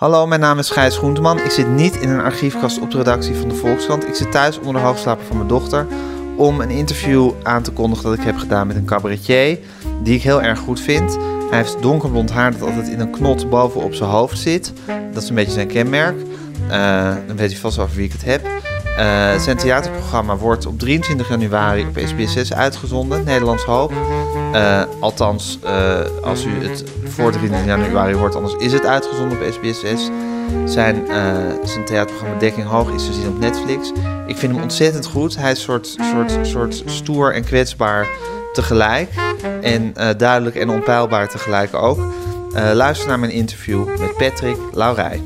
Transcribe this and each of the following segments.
Hallo, mijn naam is Gijs Groenteman. Ik zit niet in een archiefkast op de redactie van de Volkskrant. Ik zit thuis onder de hoofdslaper van mijn dochter om een interview aan te kondigen dat ik heb gedaan met een cabaretier die ik heel erg goed vind. Hij heeft donkerblond haar dat altijd in een knot bovenop zijn hoofd zit. Dat is een beetje zijn kenmerk. Dan weet hij vast over wie ik het heb. Zijn theaterprogramma wordt op 23 januari op SBS6 uitgezonden, Nederlands Hoop. Althans, als u het voor 23 januari hoort, anders is het uitgezonden op SBS6. Zijn theaterprogramma Dekking Hoog is te zien op Netflix. Ik vind hem ontzettend goed. Hij is soort stoer en kwetsbaar tegelijk. En duidelijk en onpeilbaar tegelijk ook. Luister naar mijn interview met Patrick Laurij.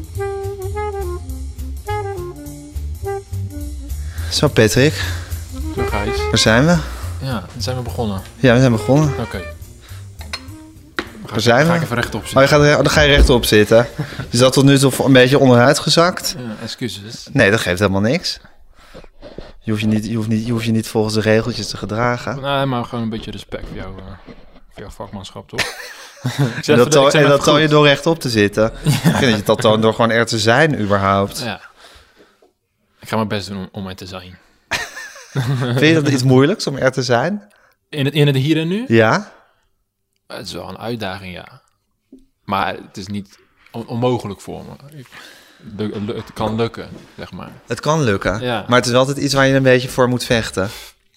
Zo, Patrick. Zo, Gijs. Waar zijn we? Ja, dan zijn we begonnen. Ja, we zijn begonnen. Oké. Waar zijn we? Ga ik even rechtop zitten. Dan ga je rechtop zitten. Je zat tot nu toe een beetje onderuit gezakt. Ja, excuses. Nee, dat geeft helemaal niks. Je hoeft je niet volgens de regeltjes te gedragen. Nee, maar gewoon een beetje respect voor jouw vakmanschap, toch? En dat toon je door rechtop te zitten. Ja. Ik vind dat je dat toont door gewoon er te zijn, überhaupt. Ja. Ik ga mijn best doen om er te zijn. Vind je dat iets moeilijks om er te zijn? In het hier en nu? Ja. Het is wel een uitdaging, ja. Maar het is niet onmogelijk voor me. Het kan lukken, zeg maar. Het kan lukken, ja. Maar het is wel altijd iets waar je een beetje voor moet vechten.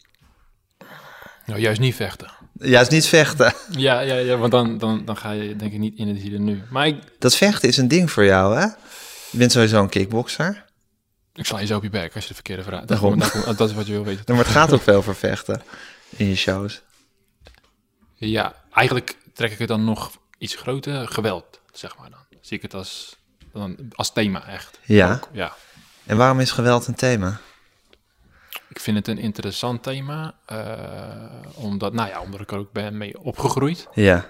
Nou, juist niet vechten. Juist niet vechten. Ja, want dan ga je denk ik niet in het hier en nu. Maar dat vechten is een ding voor jou, hè? Je bent sowieso een kickbokser. Ik sla je zo op je bek als je de verkeerde vraag. Dat is wat je wil weten. Maar het gaat ook veel voor vechten in je shows. Ja, eigenlijk trek ik het dan nog iets groter. Geweld, zeg maar dan. Zie ik het als thema, echt. Ja? Ook, ja. En waarom is geweld een thema? Ik vind het een interessant thema. Omdat ik er ook ben mee opgegroeid. Ja.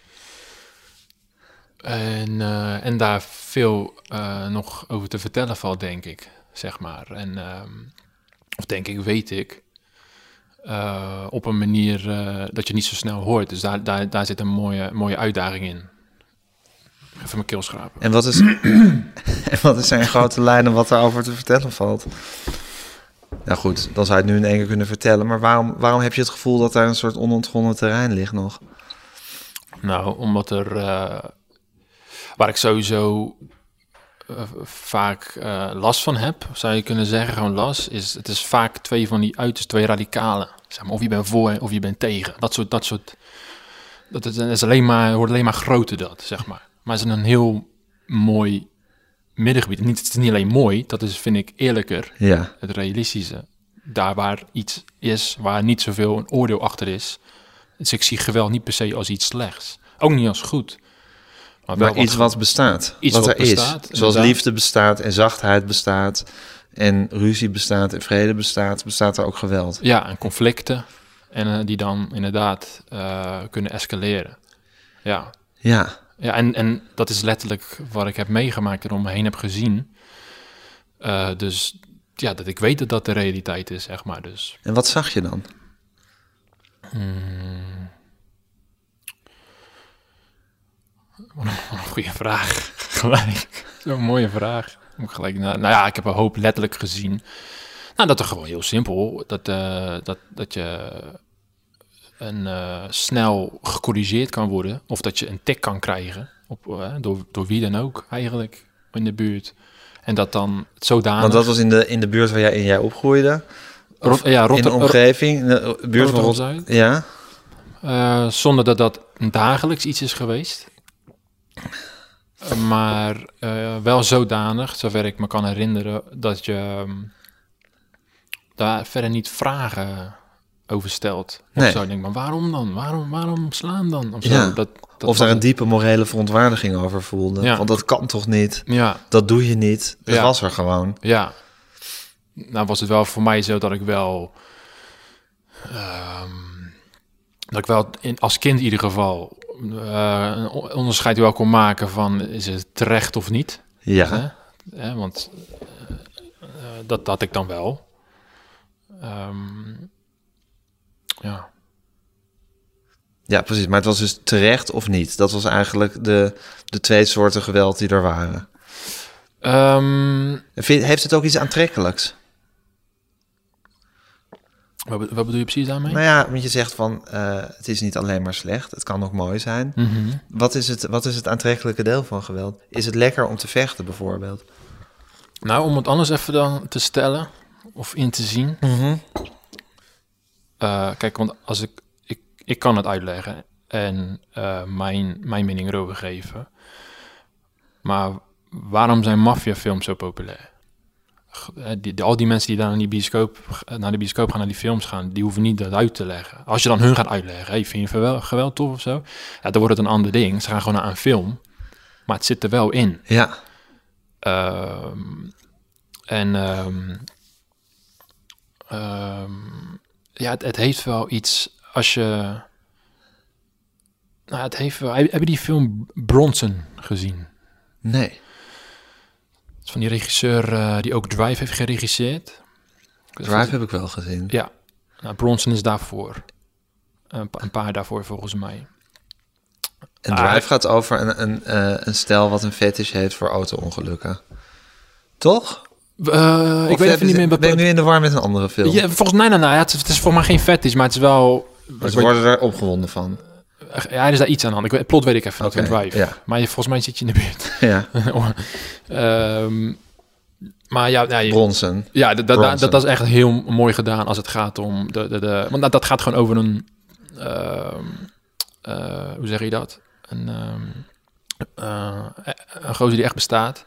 En daar veel nog over te vertellen valt, denk ik. Zeg maar. Of denk ik, weet ik. Op een manier dat je niet zo snel hoort. Dus daar zit een mooie uitdaging in. Even mijn keel schrapen. En wat is er in grote lijnen wat daarover te vertellen valt? Nou goed, dan zou je het nu in één keer kunnen vertellen. Maar waarom heb je het gevoel dat daar een soort onontgonnen terrein ligt nog? Nou, omdat waar ik sowieso vaak last van heb, zou je kunnen zeggen, gewoon last, het is vaak twee van die uiterst, twee radicalen. Zeg maar, of je bent voor of je bent tegen. Dat is wordt alleen maar groter, dat, zeg maar. Maar het is een heel mooi middengebied. Het is niet alleen mooi, dat is, vind ik, eerlijker. Ja. Het realistische. Daar waar iets is, waar niet zoveel een oordeel achter is. Dus ik zie geweld niet per se als iets slechts. Ook niet als goed. Maar iets wat bestaat. Iets wat wat er bestaat, is. Zoals liefde bestaat en zachtheid bestaat. En ruzie bestaat en vrede bestaat er ook geweld. Ja, en conflicten. En die dan inderdaad kunnen escaleren. Ja. Ja. Ja, en dat is letterlijk wat ik heb meegemaakt, erom me heen heb gezien. Dus ja, dat ik weet dat dat de realiteit is, zeg maar. Dus. En wat zag je dan? Wat een goede vraag. Gelijk. Zo'n mooie vraag. Moet ik gelijk ik heb een hoop letterlijk gezien. Nou, dat er gewoon heel simpel, dat je snel gecorrigeerd kan worden. Of dat je een tik kan krijgen. Door wie dan ook, eigenlijk, in de buurt. En dat dan zodanig. Want dat was in de buurt waar jij opgroeide? In de omgeving? In de buurt van Rotterdam-Zuid? Ja. Zonder dat dagelijks iets is geweest. Maar wel zodanig, zover ik me kan herinneren, dat je daar verder niet vragen over stelt. Nee. Of zo. Ik denk, maar waarom dan? Waarom slaan dan? Of, zo. Ja. Of daar een het. diepe morele verontwaardiging over voelde. Ja. Want dat kan toch niet? Ja. Dat doe je niet. Dat was er gewoon. Ja. Nou was het wel voor mij zo dat ik wel... als kind in ieder geval... een onderscheid wel kon maken van... is het terecht of niet? Ja. Want dat had ik dan wel. Ja. Ja, precies. Maar het was dus terecht of niet? Dat was eigenlijk de twee soorten geweld die er waren. Heeft het ook iets aantrekkelijks? Wat bedoel je precies daarmee? Nou ja, want je zegt van, het is niet alleen maar slecht. Het kan ook mooi zijn. Mm-hmm. Wat is het aantrekkelijke deel van geweld? Is het lekker om te vechten bijvoorbeeld? Nou, om het anders even dan te stellen of in te zien. Mm-hmm. Kijk, want als ik kan het uitleggen en mijn mening erover geven. Maar waarom zijn maffiafilms zo populair? Al die mensen die daar naar de bioscoop gaan, naar die films gaan, die hoeven niet dat uit te leggen. Als je dan hun gaat uitleggen, hey, vind je geweld tof of zo? Ja, dan wordt het een ander ding. Ze gaan gewoon naar een film, maar het zit er wel in. Ja. Ja, het heeft wel iets als je... Nou, het heeft wel... Heb je die film Bronson gezien? Nee. Het is van die regisseur die ook Drive heeft geregisseerd. Drive heb ik wel gezien. Ja. Nou, Bronson is daarvoor. Een paar daarvoor volgens mij. En Drive gaat over een stel wat een fetish heeft voor auto-ongelukken. Toch? Ik weet even niet meer... Ben ik nu in de war met een andere film? Ja, volgens mij, nou, het is volgens mij geen fetish, maar het is wel... Ze worden er opgewonden van. Ja, er is daar iets aan de hand. Het plot weet ik even niet van Drive. Ja. Maar volgens mij zit je in de buurt. Ja. Maar ja Bronson. Ja, dat is echt heel mooi gedaan als het gaat om want dat gaat gewoon over een... hoe zeg je dat? Een gozer die echt bestaat.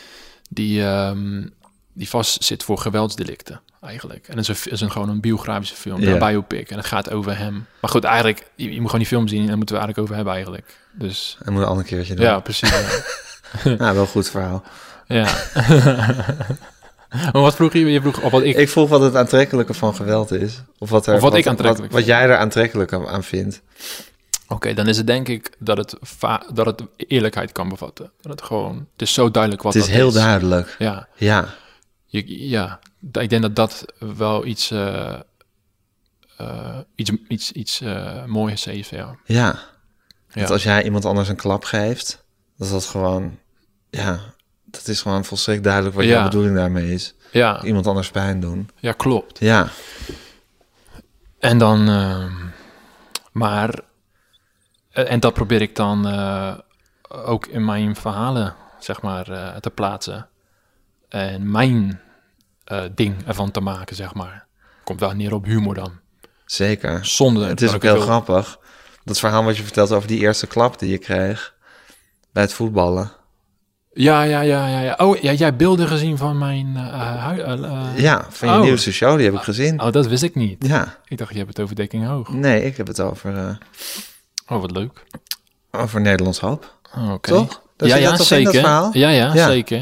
Die vast zit voor geweldsdelicten, eigenlijk. En het is gewoon een biografische film, een biopic. En het gaat over hem. Maar goed, eigenlijk, je moet gewoon die film zien en daar moeten we eigenlijk over hebben, eigenlijk. Dus... En moet een ander keertje doen. Ja, precies. Ja. Nou, wel een goed verhaal. Ja. Maar wat vroeg je? Je vroeg of wat ik vroeg wat het aantrekkelijke van geweld is. Of wat ik aantrekkelijk wat jij er aantrekkelijk aan vindt. Oké, dan is het denk ik dat het eerlijkheid kan bevatten. Het is zo duidelijk wat dat is. Het is heel duidelijk. Ja. Ja. Ik denk dat wel iets moois is, ja. Ja. Dat als jij iemand anders een klap geeft, dat gewoon... Ja, dat is gewoon volstrekt duidelijk wat jouw bedoeling daarmee is. Ja. Iemand anders pijn doen. Ja, klopt. Ja. En dan... En dat probeer ik dan ook in mijn verhalen, zeg maar, te plaatsen. En mijn ding ervan te maken, zeg maar. Komt wel neer op humor dan. Zeker. Zonder... Het is ook heel grappig. Dat verhaal wat je vertelt over die eerste klap die je kreeg bij het voetballen. Ja. Oh, ja, jij beelden gezien van mijn van je nieuwste show, die heb ik gezien. Oh, dat wist ik niet. Ja. Ik dacht, je hebt het over Dekking Hoog. Nee, ik heb het over... Oh, wat leuk. Over Nederlands Hoop. Oh, oké. Toch? Dat zeker. Dat verhaal? Ja, zeker.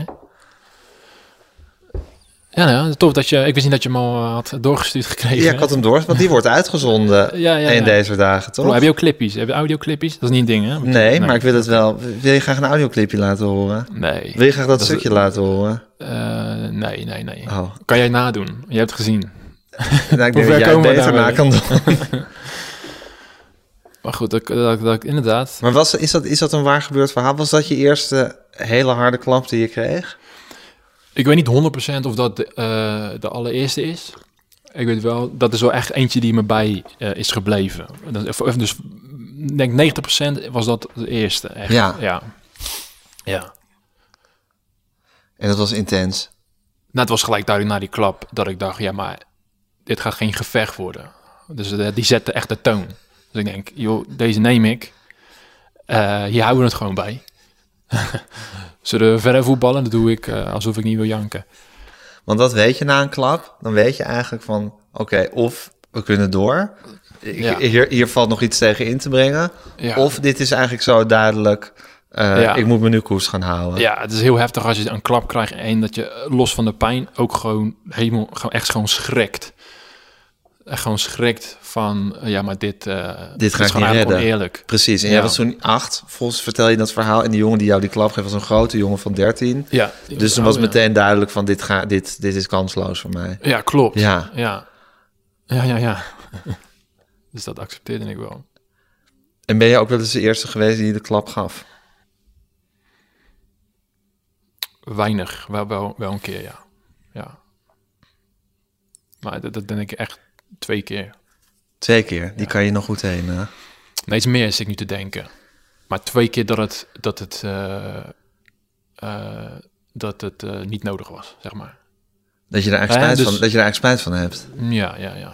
Ja, tof dat je... Ik wist niet dat je hem al had doorgestuurd gekregen. Ja, ik had hem door, want die wordt uitgezonden in deze dagen, toch? Heb je ook clipjes? Heb je audioclipjes? Dat is niet een ding, hè? Nee, maar ik wil het wel... Wil je graag een audioclipje laten horen? Nee. Wil je graag dat stukje laten horen? Nee. Oh. Kan jij nadoen? Je hebt het gezien. Nou, ik denk dat jij het beter na kan doen. Maar goed, dat inderdaad... Maar is dat een waar gebeurd verhaal? Was dat je eerste hele harde klap die je kreeg? Ik weet niet 100% of dat de allereerste is. Ik weet wel, dat is wel echt eentje die me bij is gebleven. Dus ik denk 90% was dat de eerste. Echt. Ja. En dat was intens? Nou, het was gelijk duidelijk na die klap dat ik dacht, ja, maar dit gaat geen gevecht worden. Dus die zette echt de toon. Dus ik denk, joh, deze neem ik. Hier houden we het gewoon bij. Zullen we verder voetballen? Dat doe ik alsof ik niet wil janken. Want dat weet je na een klap. Dan weet je eigenlijk van, oké, of we kunnen door. Hier valt nog iets tegen in te brengen. Ja. Of dit is eigenlijk zo duidelijk. Ik moet me nu koers gaan houden. Ja, het is heel heftig als je een klap krijgt. En dat je los van de pijn ook gewoon schrikt. Echt gewoon schrikt van, maar dit ga ik niet redden. Eerlijk. Precies, en jij was toen 8, volgens vertel je dat verhaal. En die jongen die jou die klap geeft was een grote jongen van 13. Ja. Dus toen was meteen duidelijk van, dit is kansloos voor mij. Ja, klopt. Ja. Dus dat accepteerde ik wel. En ben je ook wel eens de eerste geweest die de klap gaf? weinig. Wel een keer, ja. Ja. Maar dat denk ik echt 2 keer. 2 keer, die kan je nog goed heen. Nee, het is meer, zit ik nu te denken. Maar 2 keer dat het niet nodig was, zeg maar. Dat je er eigenlijk spijt van hebt. Ja.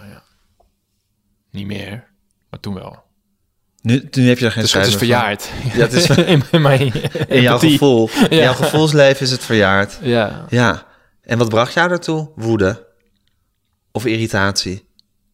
Niet meer, maar toen wel. Nu heb je er geen spijt Het is meer verjaard. Ja, het is in jouw gevoel. In jouw gevoelsleven is het verjaard. Ja. Ja. En wat bracht jou daartoe? Woede? Of irritatie?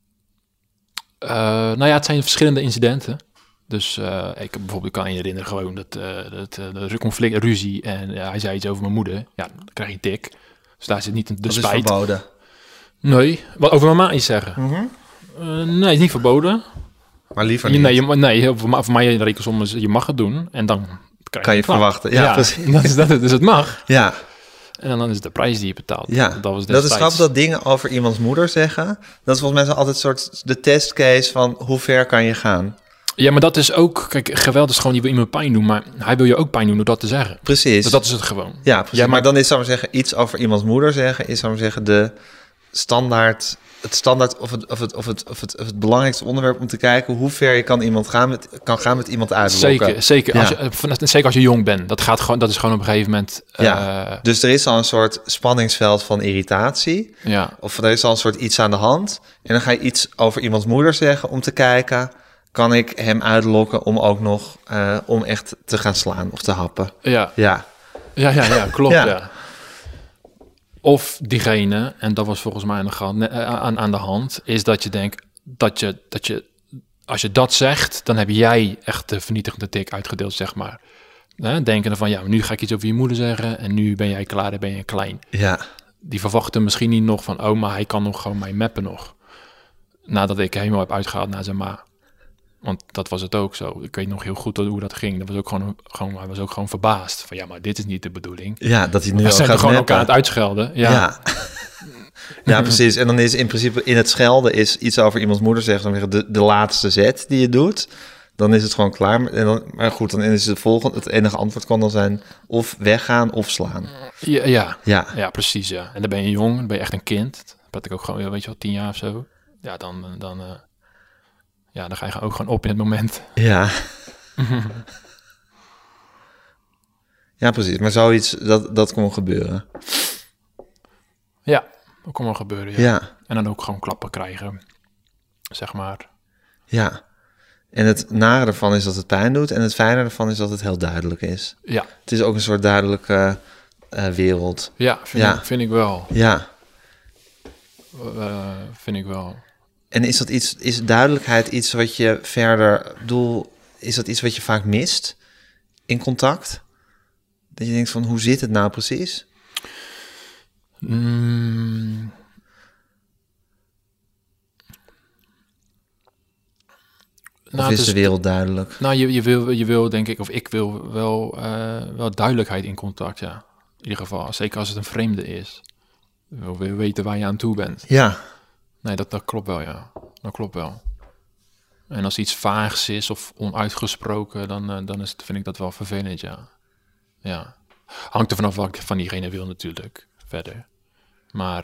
Het zijn verschillende incidenten. Dus ik bijvoorbeeld kan je herinneren gewoon dat conflict, ruzie en hij zei iets over mijn moeder. Ja, dan krijg je een tik. Dus daar zit niet de Dat spijt. is verboden. Nee, wat over mama iets zeggen? Nee, is niet verboden. Maar liever niet. Nee, voor mij rekens om, je mag het doen en dan kan je verwachten. Ja, precies. Dat is dat, dus het mag. Ja. En dan is het de prijs die je betaalt. Ja, dat is grappig dat dingen over iemands moeder zeggen. Dat is volgens mij altijd een soort de testcase van hoe ver kan je gaan. Ja, maar dat is ook... Kijk, geweld is gewoon, die wil iemand pijn doen, maar hij wil je ook pijn doen door dat te zeggen. Precies. Dus dat is het gewoon. Ja, precies. Maar dan is, zou ik zeggen, iets over iemands moeder zeggen, is, zou ik zeggen, de standaard... Het standaard of het belangrijkste onderwerp om te kijken hoe ver je kan gaan met iemand uitlokken. Zeker. Ja. Zeker als je jong bent. Dat is gewoon op een gegeven moment... Dus er is al een soort spanningsveld van irritatie. Ja. Of er is al een soort iets aan de hand. En dan ga je iets over iemands moeder zeggen om te kijken... kan ik hem uitlokken om ook nog om echt te gaan slaan of te happen. Ja, klopt, Ja. ja. Of diegene, en dat was volgens mij aan de hand, is dat je denkt dat je als je dat zegt, dan heb jij echt de vernietigende tik uitgedeeld, zeg maar. Denkende van, ja, nu ga ik iets over je moeder zeggen en nu ben jij klaar, dan ben je klein. Ja. Die verwachten misschien niet nog van, maar hij kan nog gewoon mij mappen nog. Nadat ik helemaal heb uitgehaald naar zijn ma. Want dat was het ook zo. Ik weet nog heel goed hoe dat ging. Dat was ook gewoon hij was ook gewoon verbaasd. Van ja, maar dit is niet de bedoeling. Ja, dat hij nu al gaat gewoon elkaar aan het uitschelden. Ja. Ja, precies. En dan is in principe in het schelden is iets over iemands moeder zeggen. Dan de laatste zet die je doet. Dan is het gewoon klaar. Maar goed, dan is het enige antwoord kan dan zijn of weggaan of slaan. Ja, precies. Ja. En dan ben je jong, dan ben je echt een kind. Dat had ik ook gewoon, weet je wel, 10 jaar of zo. Ja, dan ga je ook gewoon op in het moment. Ja. Ja, precies. Maar zoiets, dat kon gebeuren. Ja, dat kon wel gebeuren, ja. En dan ook gewoon klappen krijgen, zeg maar. Ja. En het nare ervan is dat het pijn doet. En het fijne ervan is dat het heel duidelijk is. Ja. Het is ook een soort duidelijke wereld. Ja, vind ik wel. Ja. Vind ik wel. En is duidelijkheid iets wat je verder is dat iets wat je vaak mist in contact? Dat je denkt van, hoe zit het nou precies? Of is de wereld duidelijk? Nou, je wil denk ik, of ik wil wel duidelijkheid in contact, ja. In ieder geval, zeker als het een vreemde is. Je wil weten waar je aan toe bent. Ja. Nee, dat klopt wel, ja. Dat klopt wel. En als iets vaags is of onuitgesproken, dan vind ik dat wel vervelend, ja. Ja. Hangt er vanaf wat ik van diegene wil natuurlijk, verder. Maar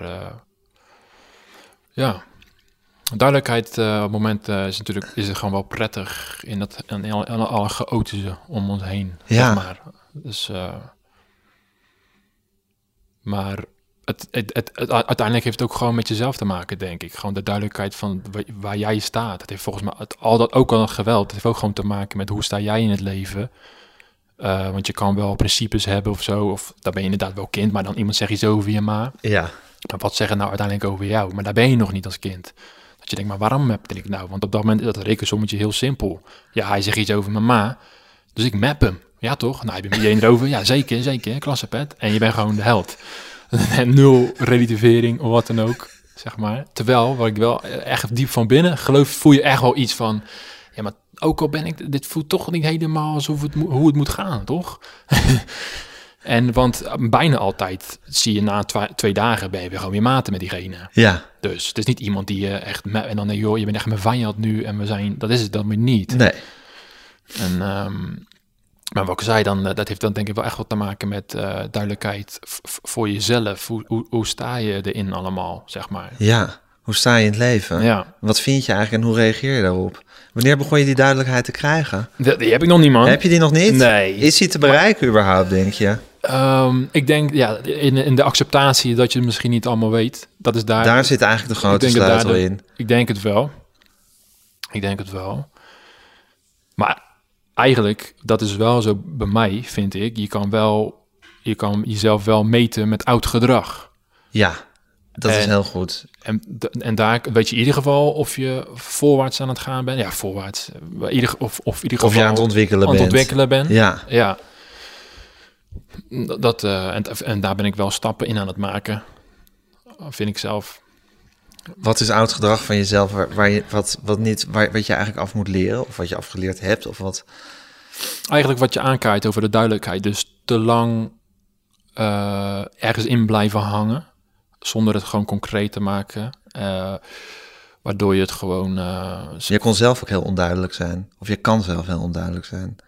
ja, duidelijkheid op het moment is het gewoon wel prettig in alle chaotische om ons heen, ja. Zeg maar. Dus, maar het uiteindelijk heeft het ook gewoon met jezelf te maken, denk ik. Gewoon de duidelijkheid van waar jij staat. Het heeft volgens mij ook al het geweld. Het heeft ook gewoon te maken met hoe sta jij in het leven. Want je kan wel principes hebben of zo. Of daar ben je inderdaad wel kind. Maar dan iemand zegt iets over je ma. Ja. Maar wat zeggen nou uiteindelijk over jou? Maar daar ben je nog niet als kind. Dat je denkt, maar waarom map ik nou? Want op dat moment is dat rekensommetje heel simpel. Ja, hij zegt iets over mijn ma. Dus ik map hem. Ja toch? Nou, heb je iedereen erover? Ja, zeker. Klassepet. En je bent gewoon de held. En 0 relativering of wat dan ook, zeg maar. Terwijl, wat ik wel echt diep van binnen geloof, voel je echt wel iets van... Ja, maar ook al ben ik... Dit voelt toch niet helemaal alsof hoe het moet gaan, toch? Want bijna altijd zie je na 2 dagen ben je weer gewoon weer maten met diegene. Ja. Dus het is niet iemand die je echt... En dan denk je, joh, je bent echt mijn vijand nu en we zijn... Dat is het dan weer niet. Nee. En Maar wat ik zei dan, dat heeft dan denk ik wel echt wat te maken met duidelijkheid voor jezelf. Hoe sta je erin allemaal, zeg maar. Ja, hoe sta je in het leven? Ja. Wat vind je eigenlijk en hoe reageer je daarop? Wanneer begon je die duidelijkheid te krijgen? Die heb ik nog niet, man. Heb je die nog niet? Nee. Is die te bereiken überhaupt, denk je? Ik denk, ja, in de acceptatie dat je het misschien niet allemaal weet. Dat is daar. Daar zit eigenlijk de grote sleutel in. Ik denk het wel. Maar eigenlijk, dat is wel zo bij mij, vind ik. Je kan jezelf wel meten met oud gedrag. Ja, dat is heel goed. En daar weet je in ieder geval of je voorwaarts aan het gaan bent. Ja, voorwaarts. Of in ieder geval Of je aan het ontwikkelen bent. Ja. En daar ben ik wel stappen in aan het maken. Vind ik zelf. Wat is oud gedrag van jezelf wat je eigenlijk af moet leren? Of wat je afgeleerd hebt? Of wat? Eigenlijk wat je aankaart over de duidelijkheid. Dus te lang ergens in blijven hangen. Zonder het gewoon concreet te maken. Waardoor je het gewoon... Je kon zelf ook heel onduidelijk zijn. Of je kan zelf heel onduidelijk zijn.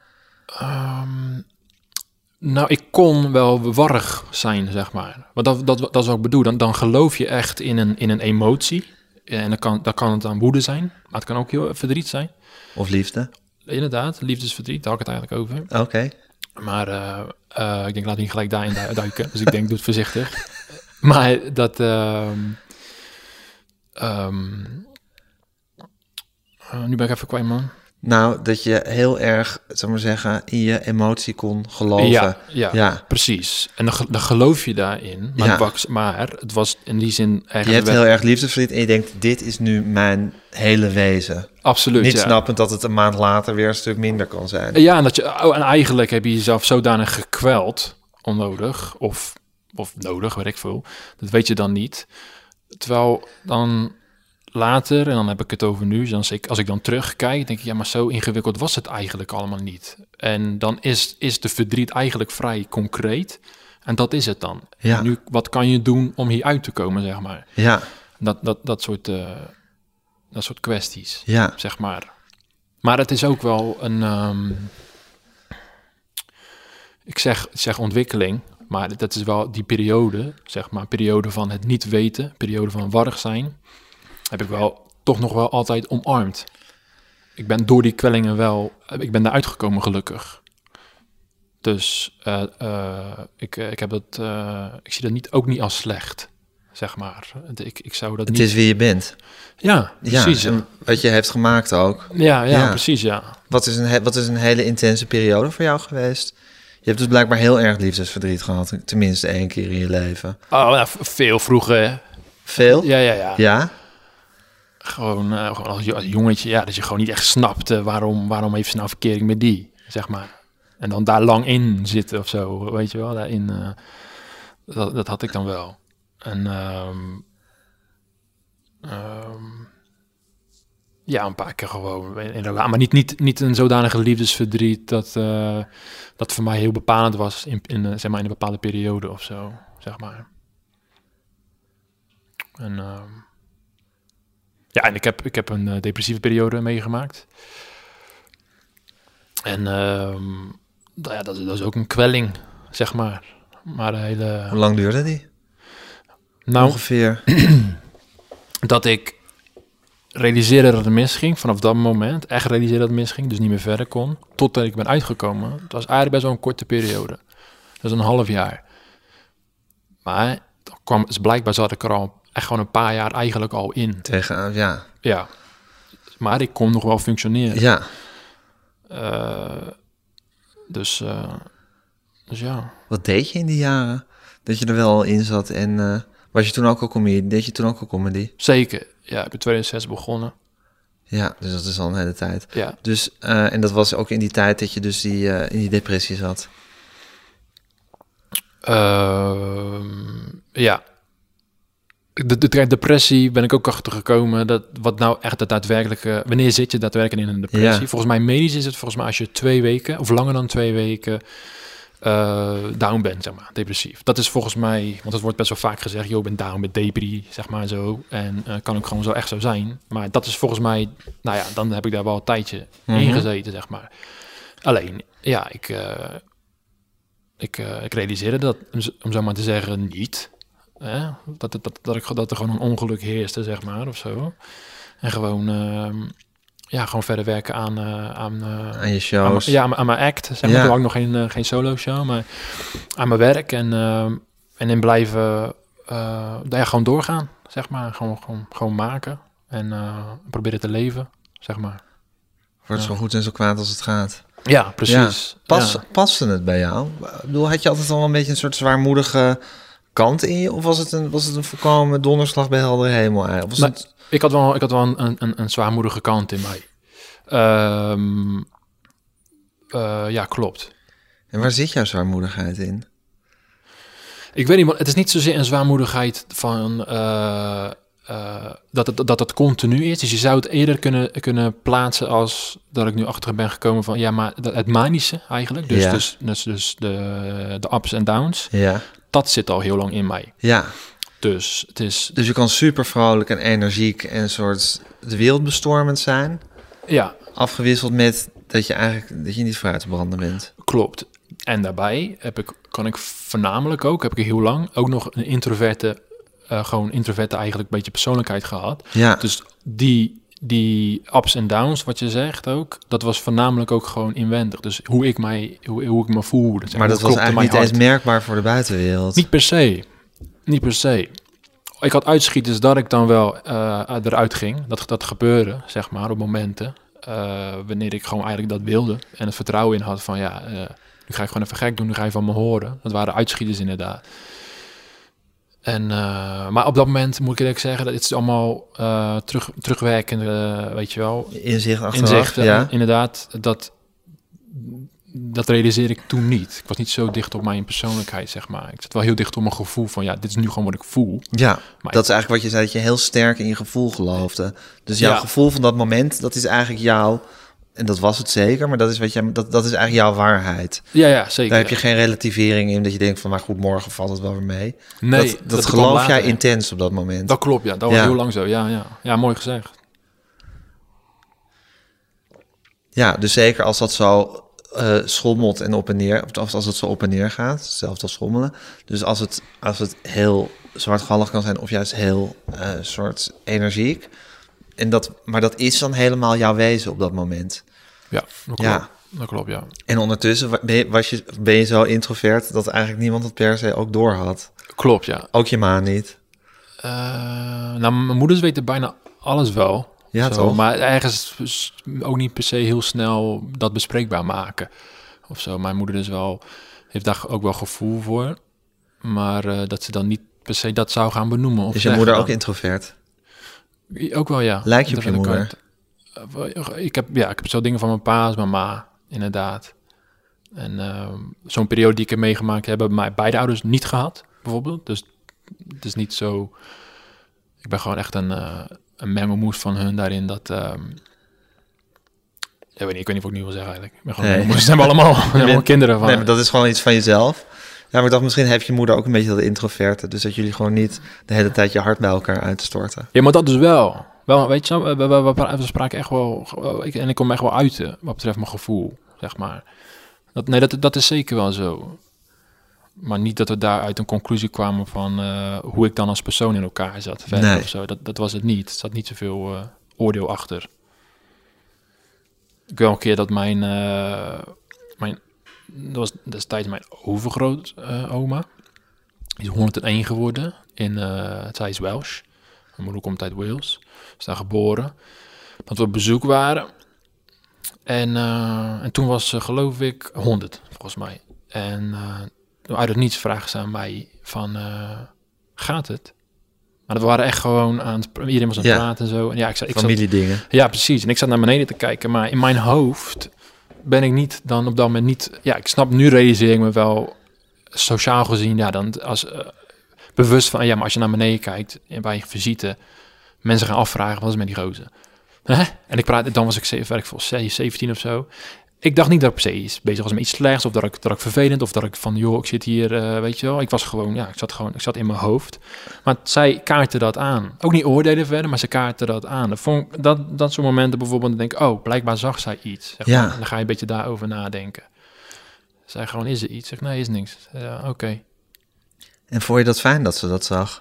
Nou, ik kon wel warrig zijn, zeg maar. Want dat is wat ik bedoel. Dan geloof je echt in een emotie. En dan kan het dan woede zijn. Maar het kan ook heel verdriet zijn. Of liefde. Inderdaad, liefdesverdriet. Daar had ik het eigenlijk over. Oké. Maar ik denk, laat niet gelijk daarin duiken. Dus ik denk, doe het voorzichtig. Maar dat... nu ben ik even kwijt, man. Nou, dat je heel erg, zal maar zeggen, in je emotie kon geloven. Ja, precies. En dan geloof je daarin. Maar het was in die zin... Je hebt heel erg liefdesverdriet en je denkt, dit is nu mijn hele wezen. Absoluut, Niet snappend dat het een maand later weer een stuk minder kan zijn. Ja, en eigenlijk heb je jezelf zodanig gekweld, onnodig, of nodig, weet ik veel. Dat weet je dan niet. Terwijl dan... later, en dan heb ik het over nu, dus als ik dan terugkijk, denk ik, ja, maar zo ingewikkeld was het eigenlijk allemaal niet. En dan is de verdriet eigenlijk vrij concreet. En dat is het dan. Ja. En nu, wat kan je doen om hier uit te komen, zeg maar? Ja. Dat soort kwesties, ja. zeg maar. Maar het is ook wel een... ik zeg ontwikkeling, maar dat is wel die periode, zeg maar, periode van het niet weten, periode van warrig zijn, heb ik toch nog wel altijd omarmd. Ik ben door die kwellingen ik ben daar uitgekomen gelukkig. Dus ik zie dat ook niet als slecht, zeg maar. Ik zou dat niet... Het is wie je bent. Ja, precies. Ja, en wat je hebt gemaakt ook. Ja, precies, ja. Wat is een hele intense periode voor jou geweest? Je hebt dus blijkbaar heel erg liefdesverdriet gehad, tenminste 1 keer in je leven. Oh, ja, veel vroeger. Veel? Ja. Ja? Gewoon als jongetje, ja, dat je gewoon niet echt snapte waarom heeft ze nou verkering met die, zeg maar. En dan daar lang in zitten of zo, weet je wel, daarin. Dat had ik dan wel. En ja, een paar keer gewoon in relatie, maar niet een zodanige liefdesverdriet dat voor mij heel bepalend was in zeg maar in een bepaalde periode of zo, zeg maar. En ja, en ik heb een depressieve periode meegemaakt. En dat is ook een kwelling, zeg maar. Maar een hele... Hoe lang duurde die? Nou, ongeveer. Dat ik realiseerde dat het misging. Vanaf dat moment echt realiseerde dat het misging. Dus niet meer verder kon. Totdat ik ben uitgekomen. Het was eigenlijk best wel een korte periode. Dat is een half jaar. Maar blijkbaar zat ik er al echt gewoon een paar jaar eigenlijk al in. Tegenaan, ja. Ja. Maar ik kon nog wel functioneren. Ja. Dus ja. Wat deed je in die jaren? Dat je er wel in zat en was je toen ook al comedy? Deed je toen ook al comedy? Zeker. Ja, ik heb in 2006 begonnen. Ja, dus dat is al een hele tijd. Ja. Dus, en dat was ook in die tijd dat je dus in die depressie zat? Ja. De depressie ben ik ook achter gekomen. Dat wat nou echt het daadwerkelijke... Wanneer zit je daadwerkelijk in een depressie? Ja. Volgens mij medisch is het volgens mij als je 2 weken... of langer dan 2 weken... down bent, zeg maar, depressief. Dat is volgens mij... Want het wordt best wel vaak gezegd... joh, ik ben down, met depri, zeg maar zo. En kan ook gewoon zo echt zo zijn. Maar dat is volgens mij... Nou ja, dan heb ik daar wel een tijdje in gezeten, zeg maar. Alleen, ik realiseerde dat, om zo maar te zeggen, niet. Hè? Dat er gewoon een ongeluk heerste, zeg maar, of zo. En gewoon, gewoon verder werken aan je shows. Aan mijn act. Zeg maar. Toen had ik nog geen solo show, maar aan mijn werk. En in blijven, gewoon doorgaan, zeg maar. Gewoon maken en proberen te leven, zeg maar. Wordt zo goed en zo kwaad als het gaat. Ja, precies. Ja. Paste het bij jou? Ik bedoel, had je altijd al een beetje een soort zwaarmoedige kant in je? Of was het een volkomen donderslag bij heldere hemel? Ik had wel een zwaarmoedige kant in mij. Ja, klopt. En waar zit jouw zwaarmoedigheid in? Ik weet niet, maar het is niet zozeer een zwaarmoedigheid van dat het continu is. Dus je zou het eerder kunnen plaatsen als dat ik nu achter ben gekomen van maar het manische eigenlijk. Dus de ups en downs. Ja. Dat zit al heel lang in mij. Ja. Dus het is. Dus je kan super vrolijk en energiek en een soort de wereld bestormend zijn. Ja. Afgewisseld met dat je niet vooruit te branden bent. Klopt. En daarbij kan ik voornamelijk heb ik heel lang ook nog een introverte eigenlijk een beetje persoollijkheid gehad. Ja. Dus die ups en downs, wat je zegt ook, dat was voornamelijk ook gewoon inwendig. Dus hoe ik me voelde. Maar dat was eigenlijk niet eens merkbaar voor de buitenwereld. Niet per se. Ik had uitschieters dat ik dan wel eruit ging. Dat gebeurde, zeg maar, op momenten. Wanneer ik gewoon eigenlijk dat wilde. En het vertrouwen in had van nu ga ik gewoon even gek doen, nu ga je van me horen. Dat waren uitschieters inderdaad. Maar op dat moment moet ik eerlijk zeggen dat het is allemaal terugwerkende, weet je wel. Inzicht achteraf, inderdaad. Dat realiseerde ik toen niet. Ik was niet zo dicht op mijn persoonlijkheid, zeg maar. Ik zat wel heel dicht op mijn gevoel van dit is nu gewoon wat ik voel. Ja, maar dat is eigenlijk wat je zei, dat je heel sterk in je gevoel geloofde. Dus jouw gevoel van dat moment, dat is eigenlijk jouw. En dat was het zeker, maar dat is dat is eigenlijk jouw waarheid. Ja, zeker. Daar heb je geen relativering in, dat je denkt van, maar goed, morgen valt het wel weer mee. Nee, dat geloof jij intens op dat moment. Dat klopt, ja. Dat was heel lang zo. Ja, mooi gezegd. Ja, dus zeker als dat zo schommelt en op en neer, of als het zo op en neer gaat, hetzelfde als schommelen. Dus als het heel zwartgallig kan zijn, of juist heel soort energiek. Maar dat is dan helemaal jouw wezen op dat moment. Ja, dat klopt, ja. En ondertussen ben je zo introvert dat eigenlijk niemand het per se ook door had. Klopt, ja. Ook je ma niet? Mijn moeders weten bijna alles wel. Ja, toch? Maar ergens ook niet per se heel snel dat bespreekbaar maken. Of zo. Mijn moeder heeft daar ook wel gevoel voor. Maar dat ze dan niet per se dat zou gaan benoemen. Of is je moeder ook introvert? Ook wel, ja. Lijkt je op je moeder? Ik heb zo dingen van mijn pa als mijn ma, inderdaad. En zo'n periode die ik heb meegemaakt, hebben mijn beide ouders niet gehad, bijvoorbeeld. Dus het is niet zo. Ik ben gewoon echt een mengelmoes van hun daarin dat. Ik weet niet of ik nu wil zeggen eigenlijk. Ik ben gewoon mengelmoes. Ze hebben allemaal kinderen van. Nee, maar dat is gewoon iets van jezelf. Ja, maar ik dacht, misschien heeft je moeder ook een beetje dat introverte. Dus dat jullie gewoon niet de hele tijd je hart bij elkaar uit te storten. Ja, maar dat dus wel. Weet je, we spraken echt wel. En ik kom echt wel uit wat betreft mijn gevoel, zeg maar. Dat is zeker wel zo. Maar niet dat we daaruit een conclusie kwamen van hoe ik dan als persoon in elkaar zat. Verder of zo. Dat was het niet. Er zat niet zoveel oordeel achter. Ik wil een keer dat dat was destijds mijn overgrootoma. Die is 101 geworden. Zij is Welsh. Mijn moeder komt uit Wales. Is daar geboren. Dat we op bezoek waren. En toen was ze, geloof ik, 100, volgens mij. En uit het niets vragen ze aan mij van, gaat het? Maar dat waren echt gewoon iedereen was aan het praten en zo. En ja, ik familiedingen. Ja, precies. En ik zat naar beneden te kijken, maar in mijn hoofd ben ik niet dan op dat moment niet. Ja, ik snap, nu realiseer ik me wel sociaal gezien, dan als bewust van, maar als je naar beneden kijkt bij je visite, mensen gaan afvragen, wat is met die gozer? En dan was ik 17 of zo. Ik dacht niet dat ik per se bezig was met iets slechts, of dat ik vervelend, of dat ik van, ik zit hier, weet je wel. Ik was gewoon, ik zat in mijn hoofd. Maar zij kaarten dat aan. Ook niet oordelen verder, maar ze kaarten dat aan. Dat soort momenten bijvoorbeeld, dan denk ik, blijkbaar zag zij iets. Zeg maar. En dan ga je een beetje daarover nadenken. Zei gewoon, is er iets? Zeg, nee, is niks. Ja, oké. En vond je dat fijn dat ze dat zag?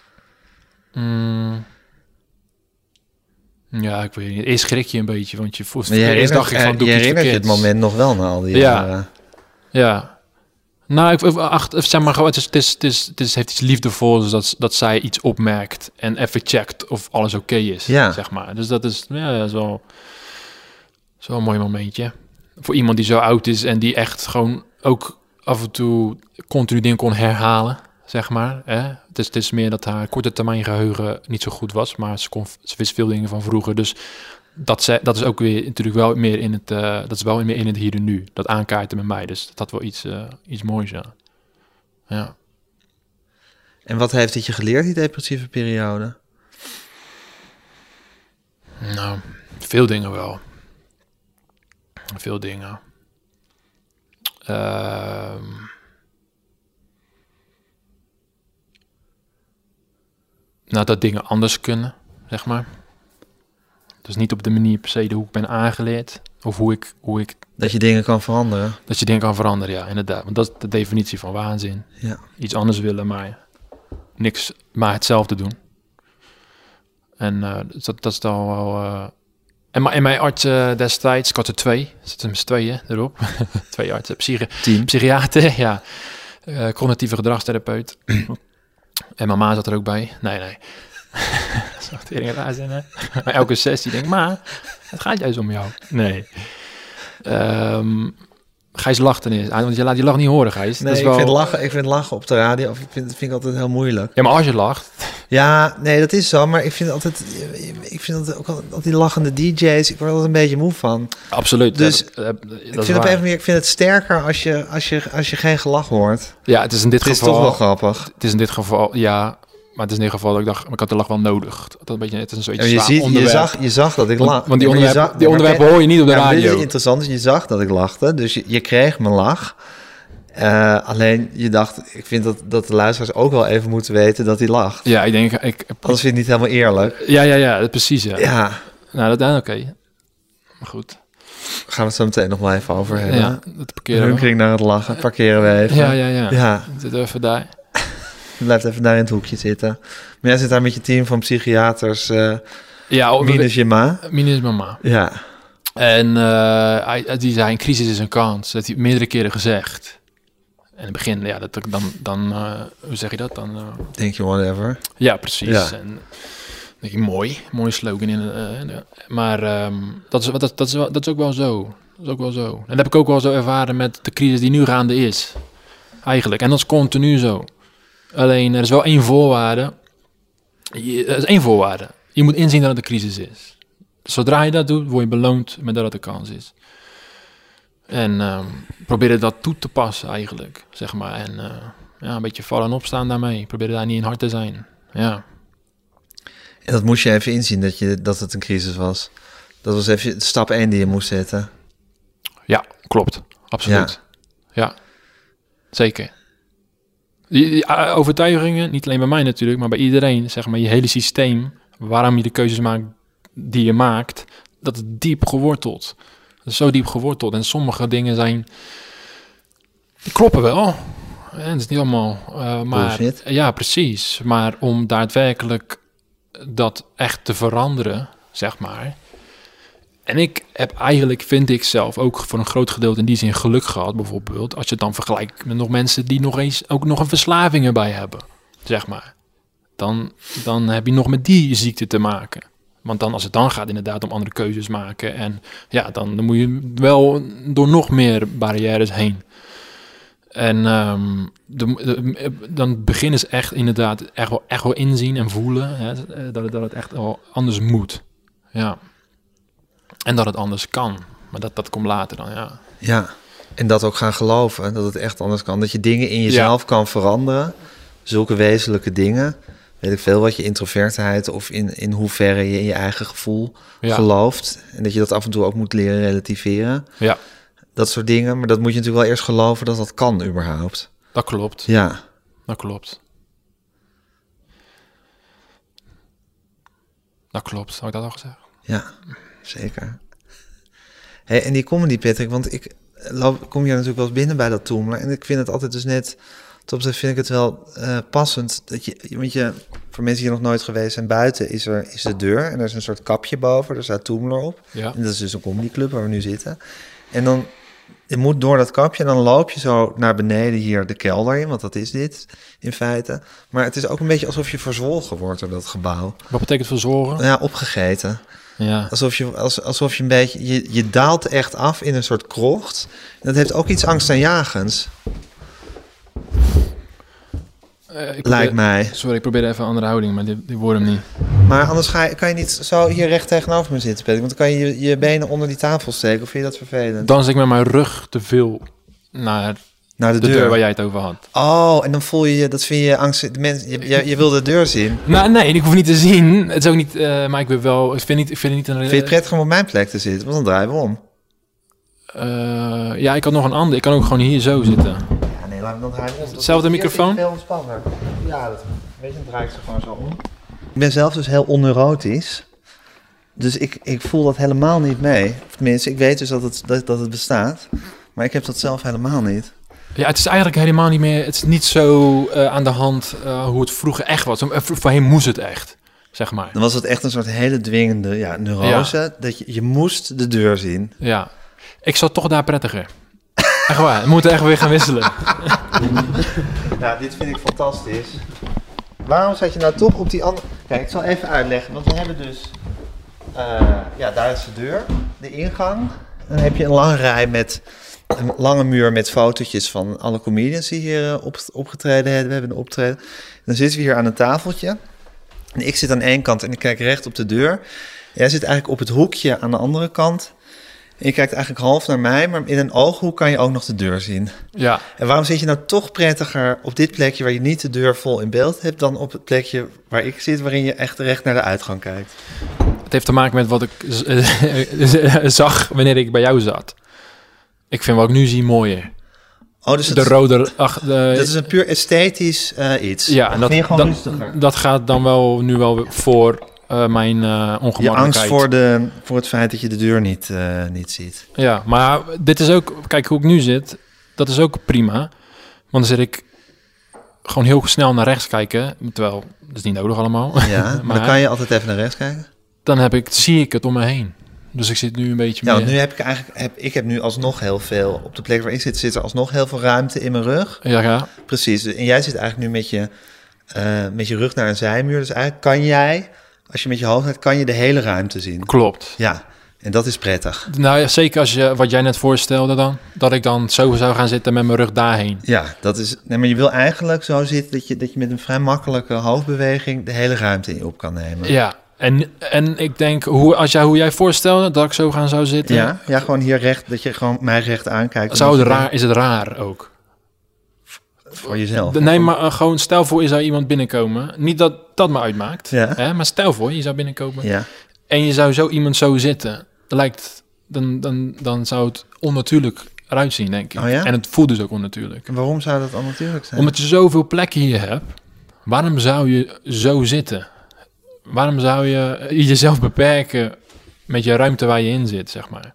Ja, ik weet niet. Eerst schrik je een beetje, want je voelt... Maar je eerst dacht ik van, doe je ik iets herinnert je het verkeerds. moment nog wel na al die jaren. Ja. Nou, zeg maar, het heeft iets liefdevols dat zij iets opmerkt en even checkt of alles oké is, zeg maar. Dus dat is, zo'n mooi momentje. Voor iemand die zo oud is en die echt gewoon ook af en toe continu dingen kon herhalen, zeg maar. Hè? Het is meer dat haar korte termijn geheugen niet zo goed was, maar ze wist veel dingen van vroeger. Dus dat is ook weer natuurlijk wel meer in het, dat is wel meer in het hier en nu. Dat aankaarten met mij. Dus dat had wel iets moois, ja. En wat heeft het je geleerd, die depressieve periode? Nou, veel dingen wel. Veel dingen. Nou, dat dingen anders kunnen, zeg maar. Dus niet op de manier per se hoe ik ben aangeleerd. Of hoe ik... Dat je dingen kan veranderen. Dat je dingen kan veranderen, ja, inderdaad. Want dat is de definitie van waanzin. Ja. Iets anders willen, maar niks, maar hetzelfde doen. En dat is dan wel... En mijn arts destijds, ik had er 2. Zitten met z'n tweeën erop. 2 artsen. Psychiater, ja. Cognitieve gedragstherapeut. En mama zat er ook bij. Nee. Dat zou tering raar zijn, hè? Maar elke sessie denk ik, maar het gaat juist om jou. Nee. Gijs lacht er niet. Want je laat die lach niet horen, Gijs. Nee, dat is wel... ik vind lachen op de radio, of vind ik altijd heel moeilijk. Ja, maar als je lacht... Ja, nee, dat is zo, maar ik vind ook altijd die lachende DJ's, ik word er altijd een beetje moe van. Absoluut. Dus ik vind ik vind het sterker als je geen gelach hoort. Ja, het is in dit geval... Het is toch wel grappig. Het is in dit geval, ja... Maar het is in ieder geval dat ik dacht, maar ik had de lach wel nodig. Dat een beetje, het is een soort je zag dat ik lach. Want die onderwerpen hoor je niet op de radio. Dit is interessant, je zag dat ik lachte, dus je kreeg mijn lach. Alleen je dacht, ik vind dat de luisteraars ook wel even moeten weten dat hij lacht. Ja, ik denk... Anders vind je het niet helemaal eerlijk. Ja, precies, ja. Ja. Nou, dat oké. Maar goed. Gaan we het zo meteen nog wel even over hebben. Ja, dat parkeren we. Hunkering naar het lachen, parkeren we even. Ja. Zit even daar. Je blijft even daar in het hoekje zitten. Maar jij zit daar met je team van psychiaters. Minus je ma. Minus mama. Ja. En die zei, een crisis is een kans. Dat hij meerdere keren gezegd. En in het begin, ja, dan hoe zeg je dat? Dan denk je whatever. Ja, precies. Ja. En denk ik, mooi slogan. Maar dat is ook wel zo. Dat is ook wel zo. En dat heb ik ook wel zo ervaren met de crisis die nu gaande is. Eigenlijk. En dat is continu zo. Alleen, er is wel één voorwaarde. Er is één voorwaarde. Je moet inzien dat het een crisis is. Zodra je dat doet, word je beloond met dat het een kans is. En probeer dat toe te passen eigenlijk, zeg maar. En een beetje vallen en opstaan daarmee. Probeer daar niet in hard te zijn. Ja. En dat moest je even inzien, dat het een crisis was. Dat was even stap 1 die je moest zetten. Ja, klopt. Absoluut. Ja. Zeker. Die overtuigingen, niet alleen bij mij natuurlijk, maar bij iedereen, zeg maar, je hele systeem, waarom je de keuzes maakt die je maakt, dat is diep geworteld. Dat is zo diep geworteld. En sommige dingen die kloppen wel. En het is niet allemaal... maar bullshit. Ja, precies. Maar om daadwerkelijk dat echt te veranderen, zeg maar. En ik heb eigenlijk, vind ik zelf, ook voor een groot gedeelte in die zin geluk gehad, bijvoorbeeld. Als je het dan vergelijkt met nog mensen die nog eens ook nog een verslaving erbij hebben, zeg maar. Dan heb je nog met die ziekte te maken. Want dan, als het dan gaat inderdaad om andere keuzes maken. En ja, dan moet je wel door nog meer barrières heen. En dan beginnen ze echt inderdaad echt wel inzien en voelen. Hè, dat het echt wel anders moet. Ja. En dat het anders kan. Maar dat komt later dan, ja. Ja, en dat ook gaan geloven. Dat het echt anders kan. Dat je dingen in jezelf kan veranderen. Zulke wezenlijke dingen. Weet ik veel wat je introvertheid of in hoeverre je in je eigen gevoel gelooft. En dat je dat af en toe ook moet leren relativeren. Ja. Dat soort dingen. Maar dat moet je natuurlijk wel eerst geloven dat dat kan überhaupt. Dat klopt. Ja. Dat klopt. Dat klopt. Had ik dat al gezegd? Ja, zeker. Hey, en die comedy, Patrick, want kom je natuurlijk wel eens binnen bij dat Toomler. En ik vind het altijd dus net... Tot vind ik het wel passend. Want voor mensen die nog nooit geweest zijn, buiten is de deur. En er is een soort kapje boven. Daar staat Toomler op. Ja. En dat is dus een comedyclub waar we nu zitten. En dan... Je moet door dat kapje en dan loop je zo naar beneden hier de kelder in. Want dat is dit in feite. Maar het is ook een beetje alsof je verzwolgen wordt door dat gebouw. Wat betekent verzwolgen? Ja, opgegeten. Ja. Alsof je een beetje... Je daalt echt af in een soort krocht. En dat heeft ook iets angstaanjagends. Lijkt mij. Sorry, ik probeer even een andere houding, maar die wordt hem niet. Maar anders kan je niet zo hier recht tegenover me zitten, Patrick. Want dan kan je je benen onder die tafel steken. Of vind je dat vervelend? Dan zit ik met mijn rug te veel naar de deur waar jij het over had. Oh, en dan voel je, dat vind je angst. Je wil de deur zien. Nou, nee, ik hoef niet te zien. Het is ook niet, maar ik wil wel. Ik vind het niet een. Vind je het prettig om op mijn plek te zitten? Want dan draaien we om. Ja, ik had nog een ander. Ik kan ook gewoon hier zo zitten. Dan draai je om. Hetzelfde microfoon? Veel ontspanner. Ja, weet je, dan draai ik ze gewoon zo om. Ik ben zelf dus heel onneurotisch. Dus ik voel dat helemaal niet mee. Of tenminste, ik weet dus dat het bestaat. Maar ik heb dat zelf helemaal niet. Ja, het is eigenlijk helemaal niet meer... Het is niet zo aan de hand hoe het vroeger echt was. Voorheen moest het echt, zeg maar. Dan was het echt een soort hele dwingende neurose. Ja. Dat je moest de deur zien. Ja, ik zat toch daar prettiger. Echt waar, we moeten echt weer gaan wisselen. Ja, dit vind ik fantastisch. Waarom zat je nou toch op die andere... Kijk, ik zal even uitleggen. Want we hebben dus... daar is de deur, de ingang. Dan heb je een lange rij met... Een lange muur met fotootjes van alle comedians die hier opgetreden hebben. We hebben een optreden. Dan zitten we hier aan een tafeltje. En ik zit aan één kant en ik kijk recht op de deur. Jij zit eigenlijk op het hoekje aan de andere kant... En je kijkt eigenlijk half naar mij, maar in een ooghoek kan je ook nog de deur zien. Ja. En waarom zit je nou toch prettiger op dit plekje waar je niet de deur vol in beeld hebt... dan op het plekje waar ik zit, waarin je echt recht naar de uitgang kijkt? Het heeft te maken met wat ik zag wanneer ik bij jou zat. Ik vind wat ik nu zie mooier. Oh, dus de rode... dat is een puur esthetisch iets. Ja, en dat gaat dan wel nu wel voor... mijn ongemakkelijkheid. Je angst voor het feit dat je de deur niet ziet. Ja, maar dit is ook... Kijk hoe ik nu zit. Dat is ook prima. Want dan zit ik gewoon heel snel naar rechts kijken. Terwijl, dat is niet nodig allemaal. Ja, maar dan kan je altijd even naar rechts kijken. Dan zie ik het om me heen. Dus ik zit nu een beetje meer... Ja, nu heb ik eigenlijk... Ik heb nu alsnog heel veel... Op de plek waar ik zit er alsnog heel veel ruimte in mijn rug. Ja. Precies. En jij zit eigenlijk nu met je rug naar een zijmuur. Dus eigenlijk kan jij... Als je met je hoofd gaat, kan je de hele ruimte zien. Klopt. Ja, en dat is prettig. Nou ja, zeker als je, wat jij net voorstelde dan, dat ik dan zo zou gaan zitten met mijn rug daarheen. Ja, dat is... Nee, maar je wil eigenlijk zo zitten dat je met een vrij makkelijke hoofdbeweging de hele ruimte in op kan nemen. Ja, en ik denk, hoe jij voorstelde dat ik zo zou zitten. Ja, gewoon hier recht, dat je gewoon mij recht aankijkt. Is het raar ook? Voor jezelf? Nee, maar gewoon stel voor je zou iemand binnenkomen. Niet dat dat me uitmaakt. Ja. Hè, maar stel voor je zou binnenkomen. Ja. En je zou zo iemand zo zitten. Dan zou het onnatuurlijk eruit zien, denk ik. Oh ja? En het voelt dus ook onnatuurlijk. En waarom zou dat onnatuurlijk zijn? Omdat je zoveel plekken hier hebt. Waarom zou je zo zitten? Waarom zou je jezelf beperken met je ruimte waar je in zit, zeg maar?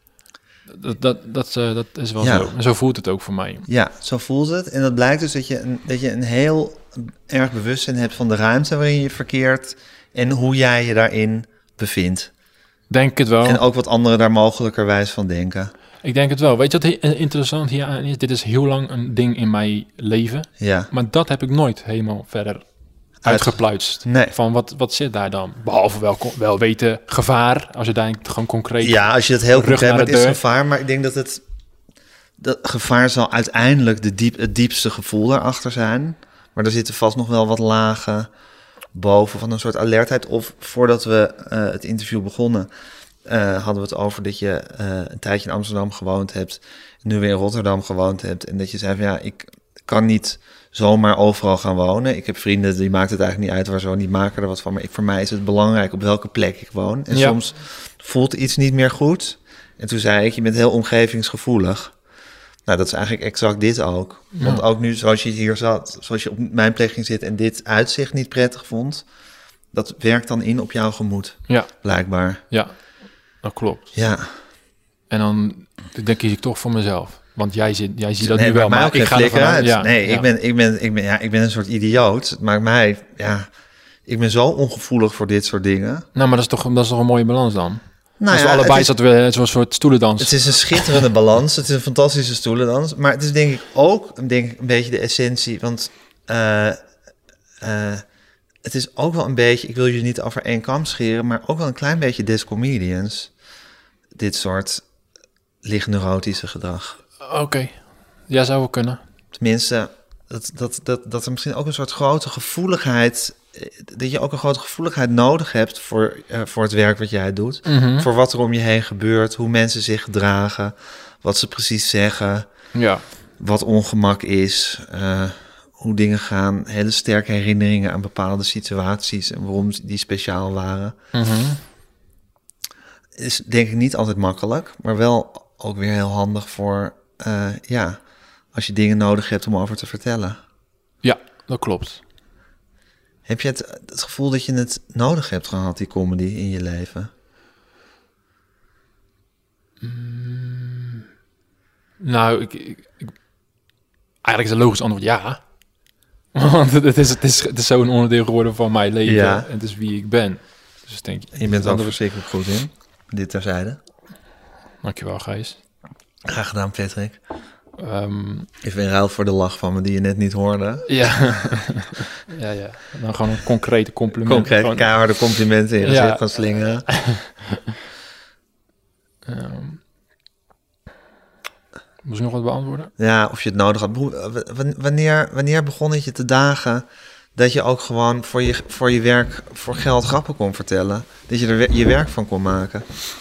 Dat is wel zo. En zo voelt het ook voor mij. Ja, zo voelt het. En dat blijkt dus dat je een heel erg bewustzijn hebt van de ruimte waarin je verkeert en hoe jij je daarin bevindt. Denk het wel. En ook wat anderen daar mogelijkerwijs van denken. Ik denk het wel. Weet je wat interessant hier aan is? Dit is heel lang een ding in mijn leven. Ja. Maar dat heb ik nooit helemaal verder uitgepluitst. Nee. Van wat zit daar dan? Behalve wel weten gevaar, als je daar gewoon concreet... Ja, als je het heel concreet hebt, is gevaar. Maar ik denk dat gevaar zal uiteindelijk het diepste gevoel daarachter zijn. Maar er zitten vast nog wel wat lagen boven van een soort alertheid. Of voordat we het interview begonnen, hadden we het over dat je een tijdje in Amsterdam gewoond hebt, nu weer in Rotterdam gewoond hebt. En dat je zei van ik kan niet zomaar overal gaan wonen. Ik heb vrienden, die maakt het eigenlijk niet uit waar zo, die maken er wat van. Maar voor mij is het belangrijk op welke plek ik woon. En soms voelt iets niet meer goed. En toen zei ik, je bent heel omgevingsgevoelig. Nou, dat is eigenlijk exact dit ook. Ja. Want ook nu, zoals je hier zat, zoals je op mijn plek ging zitten en dit uitzicht niet prettig vond, dat werkt dan in op jouw gemoed. Ja. Blijkbaar. Ja, dat klopt. Ja. En dan kies ik toch voor mezelf. Want jij ziet dat nee, nu wel, maar ik ga ervan uit. Ik ben een soort idioot. Het maakt mij, ik ben zo ongevoelig voor dit soort dingen. Nou, maar dat is toch een mooie balans dan? Nou Als we allebei zaten we zo'n soort stoelendans. Het is een schitterende balans. Het is een fantastische stoelendans. Maar het is denk ik ook een beetje de essentie. Want het is ook wel een beetje... Ik wil jullie niet over één kam scheren... maar ook wel een klein beetje des comedians. Dit soort lichtneurotische gedrag. Oké. Ja, zou wel kunnen. Tenminste, dat er misschien ook een soort grote gevoeligheid... dat je ook een grote gevoeligheid nodig hebt voor het werk wat jij doet. Mm-hmm. Voor wat er om je heen gebeurt, hoe mensen zich gedragen, wat ze precies zeggen, wat ongemak is, hoe dingen gaan, hele sterke herinneringen aan bepaalde situaties en waarom die speciaal waren. Mm-hmm. Is denk ik niet altijd makkelijk, maar wel ook weer heel handig voor, als je dingen nodig hebt om over te vertellen. Ja, dat klopt. Heb je het gevoel dat je het nodig hebt gehad, die comedy, in je leven? Nou, eigenlijk is het logisch antwoord ja. Want het is zo'n onderdeel geworden van mijn leven. Ja. En het is wie ik ben. Dus denk je... Je bent er ook verschrikkelijk goed in. Dit terzijde. Dankjewel, Gijs. Graag gedaan, Patrick. Even in ruil voor de lach van me die je net niet hoorde. Ja. ja. Dan gewoon een concrete compliment. Concreet, keiharde complimenten in je gezicht gaan slingeren. Moest ik nog wat beantwoorden? Ja, of je het nodig had. Wanneer begon het je te dagen dat je ook gewoon voor je werk, voor geld grappen kon vertellen? Dat je er je werk van kon maken?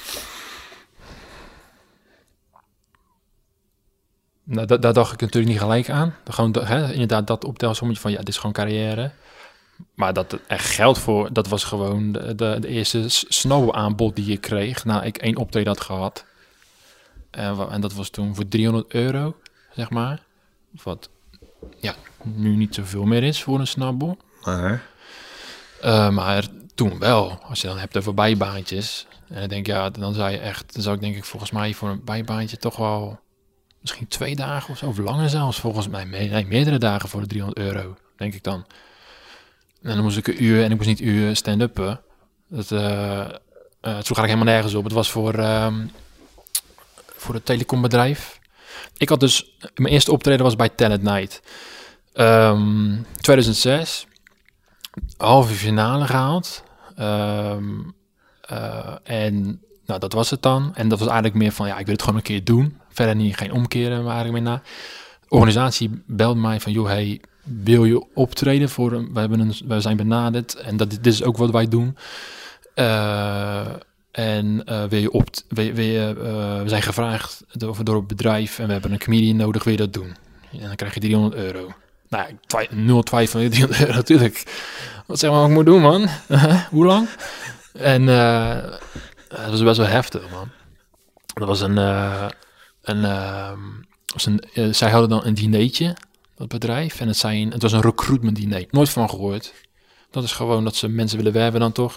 Nou, daar dacht ik natuurlijk niet gelijk aan. Gewoon, inderdaad, dat optelsommetje van, dit is gewoon carrière. Maar dat het echt geld voor, dat was gewoon de eerste snow-aanbod die je kreeg. Nou, ik 1 optreden had gehad. En dat was toen voor €300, zeg maar. Wat, nu niet zoveel meer is voor een snabbel. Maar toen wel. Als je dan hebt over bijbaantjes. En ik denk, dan zou ik denk ik volgens mij voor een bijbaantje toch wel... Misschien 2 dagen of zo, of langer zelfs. Volgens mij meerdere dagen voor de €300, denk ik dan. En dan moest ik 1 uur, en ik moest niet 1 uur stand-uppen. Toen ga ik helemaal nergens op. Het was voor het telecombedrijf. Ik had dus... Mijn eerste optreden was bij Talent Night. 2006. Halve finale gehaald. En nou, dat was het dan. En dat was eigenlijk meer van, ik wil het gewoon een keer doen. Verder geen omkeren, maar eigenlijk meer na. De organisatie belt mij van, joh, hey, wil je optreden voor we zijn benaderd en dit is ook wat wij doen. We zijn gevraagd door het bedrijf en we hebben een comedian nodig, wil je dat doen? En dan krijg je €300. Nou, nul twijfel van €300 natuurlijk. Wat zeg maar wat ik moet doen, man? Hoe lang? En dat was best wel heftig, man. Dat was zij hadden dan een dinertje, dat bedrijf. En het was een recruitment diner. Nooit van gehoord. Dat is gewoon dat ze mensen willen werven dan toch.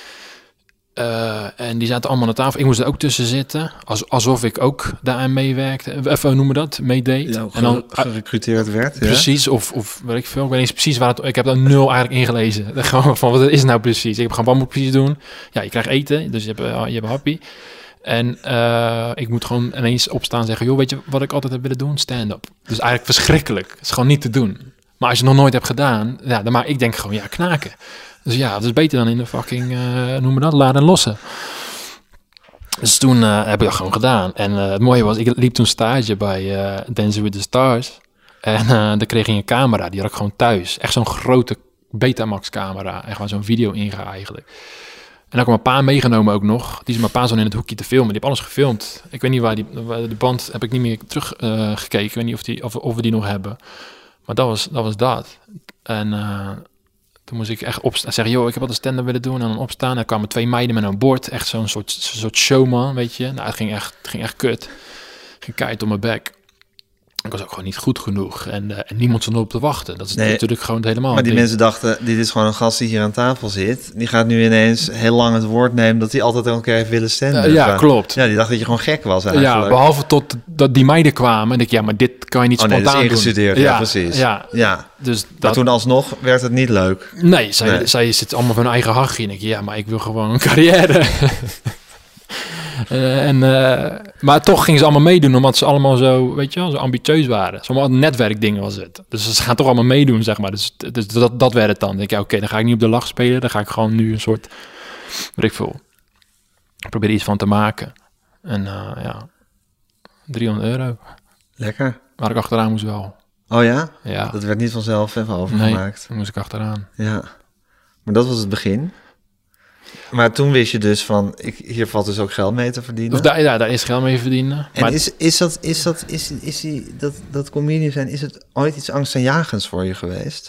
En die zaten allemaal aan tafel. Ik moest er ook tussen zitten. Alsof ik ook daaraan meewerkte. Even noemen dat, meedeed. Ja, en dan gerecruiteerd werd. Precies, ja? of weet ik veel. Ik weet niet precies waar het... Ik heb daar 0 eigenlijk ingelezen. Gewoon van, wat is het nou precies? Ik heb gewoon, wat moet ik precies doen? Ja, je krijgt eten, dus je hebt happy. En ik moet gewoon ineens opstaan en zeggen... joh, weet je wat ik altijd heb willen doen? Stand-up. Dus eigenlijk verschrikkelijk. Het is gewoon niet te doen. Maar als je het nog nooit hebt gedaan... dan maar ik denk gewoon, knaken. Dus dat is beter dan in de fucking... noem me dat, laden en lossen. Dus toen heb ik dat gewoon gedaan. En het mooie was, ik liep toen stage bij Dancing with the Stars. En dan kreeg je een camera, die had ik gewoon thuis. Echt zo'n grote Betamax camera. En gewoon zo'n video inga eigenlijk. En dan heb ik mijn pa meegenomen ook nog. Die is mijn pa zo in het hoekje te filmen. Die heeft alles gefilmd. Ik weet niet waar de band heb ik niet meer terug gekeken. Ik weet niet of we die nog hebben. Maar dat was dat. En toen moest ik echt opstaan. Zeggen, joh, ik heb wat een stand-up willen doen. En dan opstaan. En er kwamen 2 meiden met een bord. Echt zo'n soort showman, weet je. Nou, het ging echt kut. Het ging keihard op mijn bek. Ik was ook gewoon niet goed genoeg. En niemand stond op te wachten. Dat is Nee, natuurlijk gewoon het helemaal. Maar die ding. mensen dachten, dit is gewoon een gast die hier aan tafel zit. Die gaat nu ineens heel lang het woord nemen dat hij altijd elke keer heeft willen standen. Ja, klopt. Ja, die dacht dat je gewoon gek was eigenlijk. Ja, behalve tot dat die meiden kwamen. En ik, ja, maar dit kan je niet Oh nee, dat spontaan is ingestudeerd. doen. Ja, precies. Ja. Dus Maar dat, toen alsnog werd het niet leuk. nee, zij zit allemaal van hun eigen hachje. En ik, ja, maar ik wil gewoon een carrière. Maar toch gingen ze allemaal meedoen, omdat ze allemaal zo, weet je wel, zo ambitieus waren. Zo'n netwerkdingen was het. Dus ze gaan toch allemaal meedoen, zeg maar. Dus dat werd het dan. Dan denk ik, oké, dan ga ik niet op de lach spelen. Dan ga ik gewoon nu een soort, weet ik veel, probeer er iets van te maken. En ja, €300. Lekker. Waar ik achteraan moest wel. Oh ja? Ja. Dat werd niet vanzelf even Nee, overgemaakt. daar moest ik achteraan. Ja. Maar dat was het begin. Maar toen wist je dus van, hier valt dus ook geld mee te verdienen. Dus daar is geld mee verdienen. En Maar is dat comedian zijn, is het ooit iets angstaanjagends voor je geweest?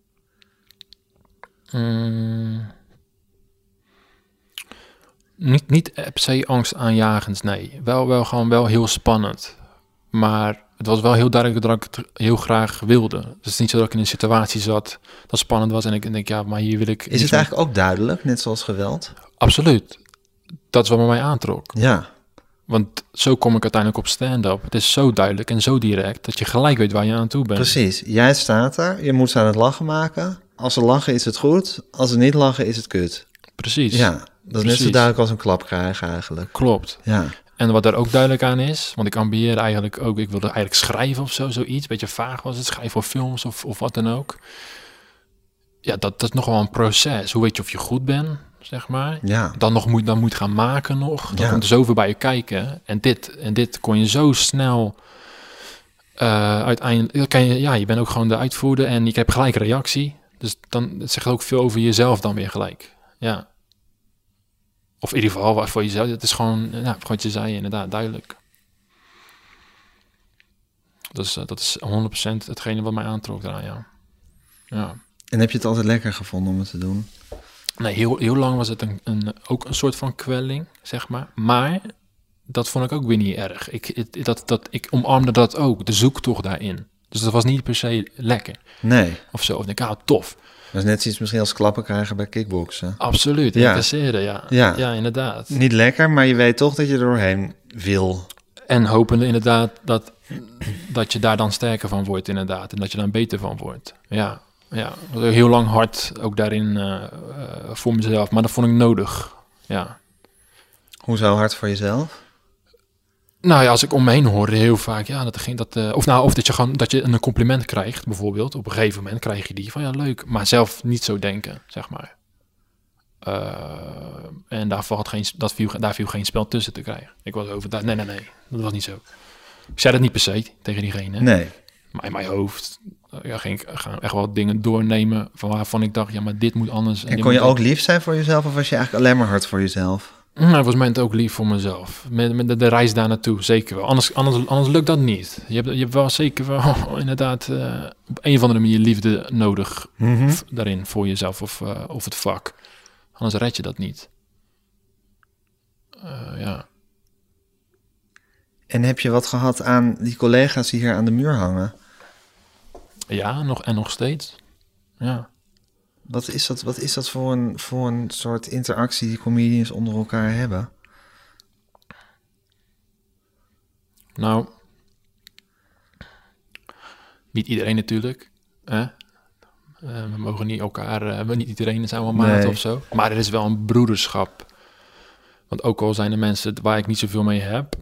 Niet per se angstaanjagends, nee. Wel heel spannend. Maar het was wel heel duidelijk dat ik het heel graag wilde. Dus het is niet zo dat ik in een situatie zat dat spannend was en ik denk, ja, maar hier wil ik... Is het eigenlijk ook duidelijk, net zoals geweld? Absoluut. Dat is wat mij aantrok. Ja. Want zo kom ik uiteindelijk op stand-up. Het is zo duidelijk en zo direct dat je gelijk weet waar je aan toe bent. Precies. Jij staat er, je moet ze aan het lachen maken. Als ze lachen is het goed, als ze niet lachen is het kut. Precies. Ja, dat is net zo Precies. duidelijk als een klap krijgen eigenlijk. Klopt. Ja. En wat daar ook duidelijk aan is, want ik ambieerde eigenlijk ook, ik wilde eigenlijk schrijven of zo, zoiets. Beetje vaag was het, schrijven voor films of wat dan ook. Ja, dat is nog wel een proces. Hoe weet je of je goed bent, zeg maar. Ja. Dan moet gaan maken nog. Dan Ja. komt er zoveel bij je kijken. En dit kon je zo snel uiteindelijk... je bent ook gewoon de uitvoerder en je hebt gelijk reactie. Dus dan het zegt ook veel over jezelf dan weer gelijk. Ja. Of in ieder geval voor jezelf. Het is gewoon, wat je zei, inderdaad, duidelijk. Dus dat is 100% hetgene wat mij aantrok daaraan, ja. Ja. En heb je het altijd lekker gevonden om het te doen? Nee, heel lang was het ook een soort van kwelling, zeg maar. Maar dat vond ik ook weer niet erg. Ik omarmde dat ook, de zoektocht daarin. Dus dat was niet per se lekker. Nee. Of zo. Of denk ik, tof. Dat is net iets misschien als klappen krijgen bij kickboksen. Absoluut, Ja. interesseren, ja. Ja. Ja, inderdaad. Niet lekker, maar je weet toch dat je er doorheen wil. En hopende inderdaad dat je daar dan sterker van wordt, inderdaad. En dat je dan beter van wordt. Ja. Heel lang hard ook daarin voor mezelf. Maar dat vond ik nodig. Ja. Hoezo hard voor jezelf? Nou ja, als ik om me heen hoorde heel vaak, ja, of dat je een compliment krijgt, bijvoorbeeld. Op een gegeven moment krijg je die van, ja, leuk. Maar zelf niet zo denken, zeg maar. En daar viel geen spel tussen te krijgen. Ik was over, nee, dat was niet zo. Ik zei dat niet per se tegen diegene. Nee. Maar in mijn hoofd ging ik echt wel dingen doornemen waarvan ik dacht, ja, maar dit moet anders. En kon je ook lief zijn voor jezelf of was je eigenlijk alleen maar hard voor jezelf? Nou, volgens mij het ook lief voor mezelf. Met de reis daar naartoe, zeker wel. Anders lukt dat niet. Je hebt wel zeker wel inderdaad op een of andere manier liefde nodig daarin voor jezelf of het vak. Anders red je dat niet. Ja. En heb je wat gehad aan die collega's die hier aan de muur hangen? Ja, nog steeds. Ja. Wat is dat voor een soort interactie die comedians onder elkaar hebben? Nou, niet iedereen natuurlijk. Hè? We mogen niet elkaar, niet iedereen is allemaal maat of zo. Maar er is wel een broederschap. Want ook al zijn er mensen waar ik niet zoveel mee heb,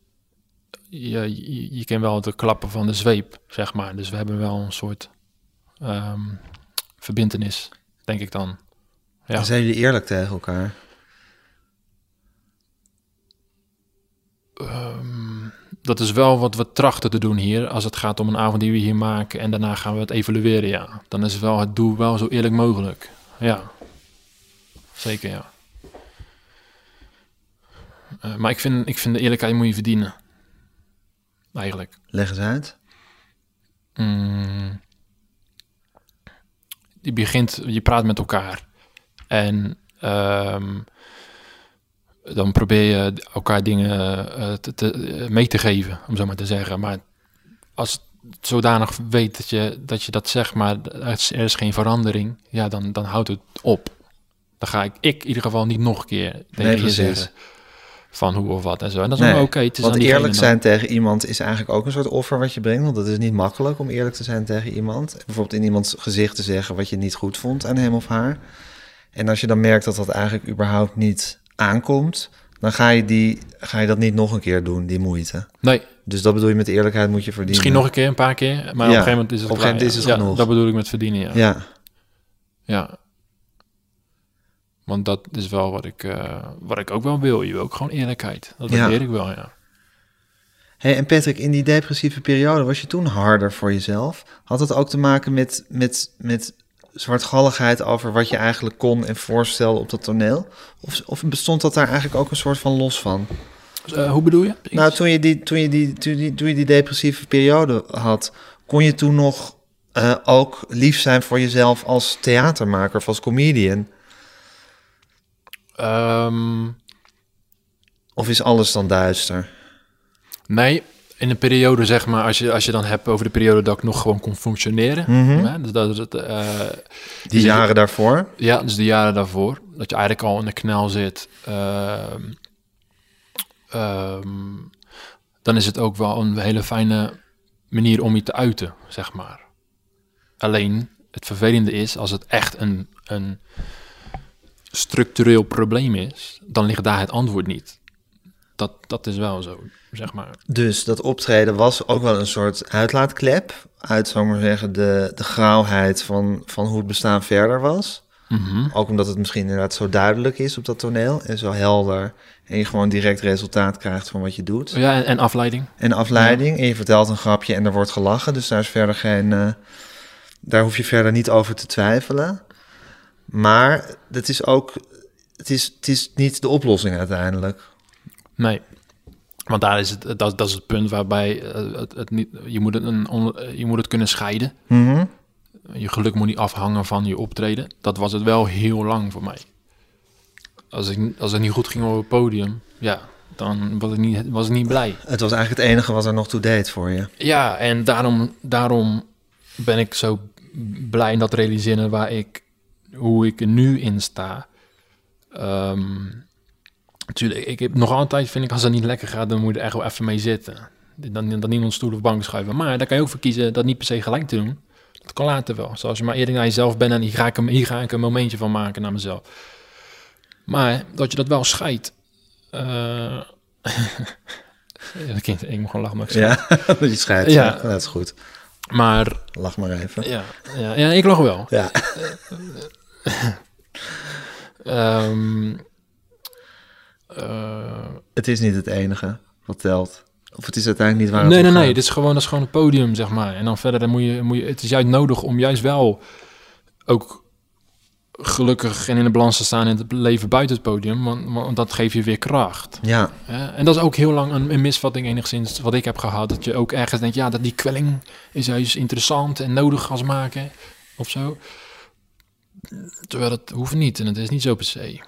je kent wel de klappen van de zweep, zeg maar. Dus we hebben wel een soort verbintenis, denk ik dan. Ja. Zijn jullie eerlijk tegen elkaar? Dat is wel wat we trachten te doen hier. Als het gaat om een avond die we hier maken en daarna gaan we het evalueren, ja. Dan is wel het doel wel zo eerlijk mogelijk. Ja, zeker, ja. Maar ik vind de eerlijkheid moet je verdienen. Eigenlijk. Leg eens uit. Je praat met elkaar. En dan probeer je elkaar dingen mee te geven, om zo maar te zeggen. Maar als het zodanig weet dat je dat zegt, maar er is geen verandering, ja, dan houdt het op. Dan ga ik in ieder geval niet nog een keer tegen je zeggen van hoe of wat en zo. En dat is ook oké. Want eerlijk zijn tegen iemand is eigenlijk ook een soort offer wat je brengt. Want het is niet makkelijk om eerlijk te zijn tegen iemand. Bijvoorbeeld in iemands gezicht te zeggen wat je niet goed vond aan hem of haar. En als je dan merkt dat dat eigenlijk überhaupt niet aankomt, dan ga je dat niet nog een keer doen, die moeite. Nee. Dus dat bedoel je met eerlijkheid moet je verdienen. Misschien nog een keer, een paar keer. Maar op een gegeven moment is het genoeg. Dat bedoel ik met verdienen, ja. Want dat is wel wat ik ook wel wil. Je wil ook gewoon eerlijkheid. Dat weet ik wel, ja. Hey, en Patrick, in die depressieve periode was je toen harder voor jezelf? Had het ook te maken met zwartgalligheid over wat je eigenlijk kon en voorstelde op dat toneel? Of bestond dat daar eigenlijk ook een soort van los van? Hoe bedoel je? Nou, toen je die depressieve periode had, kon je toen nog ook lief zijn voor jezelf als theatermaker of als comedian? Of is alles dan duister? Nee, in een periode, zeg maar, als je dan hebt over de periode dat ik nog gewoon kon functioneren. Hè, dus die jaren daarvoor? Ja, dus de jaren daarvoor. Dat je eigenlijk al in de knel zit. Dan is het ook wel een hele fijne manier om je te uiten, zeg maar. Alleen, het vervelende is, als het echt een structureel probleem is, dan ligt daar het antwoord niet. Dat is wel zo, zeg maar. Dus dat optreden was ook wel een soort uitlaatklep uit, zou ik maar zeggen, de grauwheid van hoe het bestaan verder was. Ook omdat het misschien inderdaad zo duidelijk is op dat toneel en zo helder en je gewoon direct resultaat krijgt van wat je doet. Ja, en afleiding. En afleiding. Ja. En je vertelt een grapje en er wordt gelachen, dus daar is verder daar hoef je verder niet over te twijfelen. Maar het is ook, het is niet de oplossing uiteindelijk. Nee, want daar is dat is het punt waarbij je moet het kunnen scheiden. Je geluk moet niet afhangen van je optreden. Dat was het wel heel lang voor mij. Als het niet goed ging op het podium, ja, dan was ik niet blij. Het was eigenlijk het enige wat er nog toe deed voor je. Ja, en daarom ben ik zo blij in dat realiseren hoe ik er nu in sta. Natuurlijk, ik heb nog altijd, vind ik, als het niet lekker gaat, dan moet je er echt wel even mee zitten. Dan niet onder stoel of bank schuiven. Maar daar kan je ook voor kiezen dat niet per se gelijk te doen. Dat kan later wel. Zoals je maar eerder naar jezelf bent en hier ga ik een momentje van maken naar mezelf. Maar dat je dat wel scheidt. Ik moet gewoon lachen, maar ik ja, dat je scheidt. Ja, dat is goed. Maar lach maar even. Ja, ik lach wel. Ja. Het is niet het enige wat telt. Of het is uiteindelijk niet waar het Nee. Dat is gewoon het podium, zeg maar. En dan verder, dan moet je, het is juist nodig om juist wel ook gelukkig en in de balans te staan in het leven buiten het podium. Want dat geeft je weer kracht. Ja. En dat is ook heel lang een misvatting enigszins wat ik heb gehad. Dat je ook ergens denkt, ja, dat die kwelling is juist interessant en nodig als maken of zo. Terwijl dat hoeft niet en het is niet zo per se.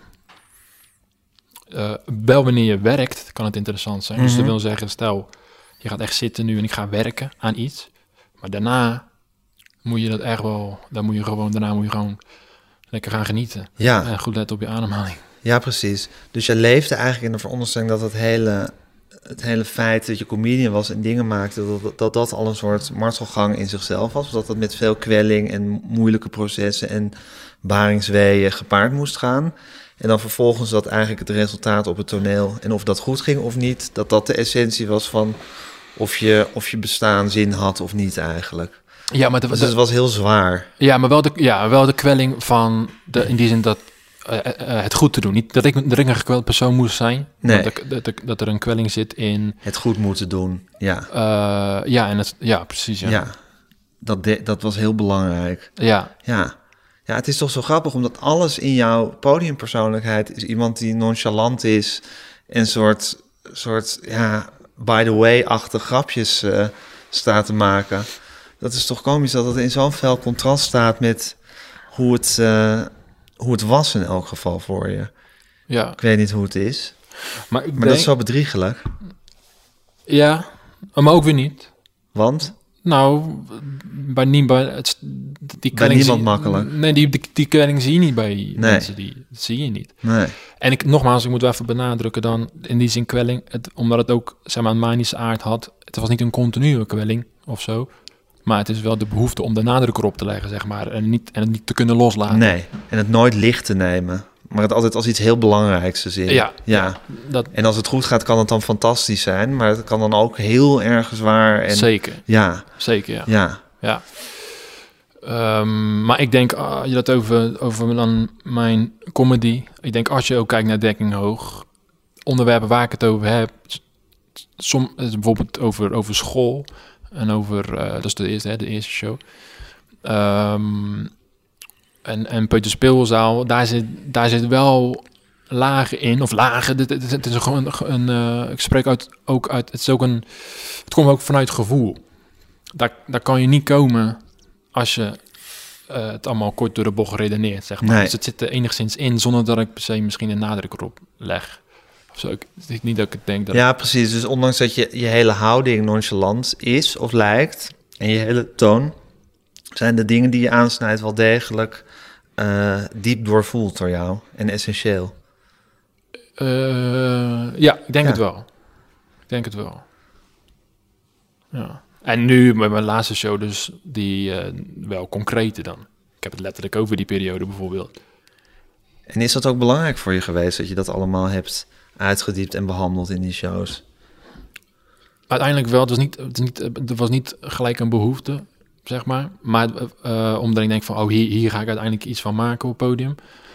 Wel wanneer je werkt, kan het interessant zijn. Dus dat wil zeggen, stel, je gaat echt zitten nu en ik ga werken aan iets. Maar daarna moet je dat echt wel, daarna moet je gewoon lekker gaan genieten. Ja. En goed letten op je ademhaling. Ja, precies. Dus je leefde eigenlijk in de veronderstelling dat het hele feit dat je comedian was en dingen maakte, dat al een soort martelgang in zichzelf was. Dat met veel kwelling en moeilijke processen en baringsweeën gepaard moest gaan. En dan vervolgens dat eigenlijk het resultaat op het toneel, en of dat goed ging of niet, dat de essentie was van of je bestaan zin had of niet eigenlijk. Ja, maar dus het was heel zwaar. Ja, maar wel de kwelling van in die zin dat het goed te doen. Niet dat ik een gekweld persoon moest zijn. Nee. Dat er een kwelling zit in het goed moeten doen. Ja. Precies. Ja. Dat was heel belangrijk. Ja. Ja, het is toch zo grappig, omdat alles in jouw podiumpersoonlijkheid is iemand die nonchalant is en soort by the way-achtig grapjes staat te maken. Dat is toch komisch dat het in zo'n fel contrast staat met hoe het was in elk geval voor je. Ja. Ik weet niet hoe het is, maar dat is zo bedriegelijk. Ja, maar ook weer niet. Want? Nou, bij niemand makkelijk. Nee, die kwelling zie je niet bij mensen. Dat zie je niet. Nee. En ik moet wel even benadrukken dan, in die zin kwelling, omdat het ook, zeg maar, een manische aard had. Het was niet een continue kwelling of zo. Maar het is wel de behoefte om de nadruk erop te leggen, zeg maar. En het niet te kunnen loslaten. Nee, en het nooit licht te nemen. Maar het altijd als iets heel belangrijks te zien. Ja. En als het goed gaat, kan het dan fantastisch zijn. Maar het kan dan ook heel erg zwaar. En... Zeker. Ja. Zeker, ja. Maar ik denk, je dat over dan mijn comedy. Ik denk, als je ook kijkt naar Dekking Hoog, onderwerpen waar ik het over heb, bijvoorbeeld over school en over, dat is de eerste show. En Peuterspeelzaal, daar zit wel lagen in, of lagen. Het is gewoon een ik spreek ook uit. Het komt ook vanuit gevoel. Daar kan je niet komen als je het allemaal kort door de bocht redeneert, zeg maar. Nee. Dus het zit er enigszins in, zonder dat ik per se misschien een nadruk erop leg. Of zo. Niet dat ik het denk dat... Ja, precies. Dus ondanks dat je hele houding nonchalant is of lijkt, en je hele toon, zijn de dingen die je aansnijdt wel degelijk diep doorvoeld door jou en essentieel. Ja, ik denk het wel. Ja. En nu met mijn laatste show dus die wel concrete dan. Ik heb het letterlijk over die periode bijvoorbeeld. En is dat ook belangrijk voor je geweest, dat je dat allemaal hebt uitgediept en behandeld in die shows? Uiteindelijk wel. Het was niet gelijk een behoefte, zeg maar. Maar omdat ik denk van, hier ga ik uiteindelijk iets van maken op het podium.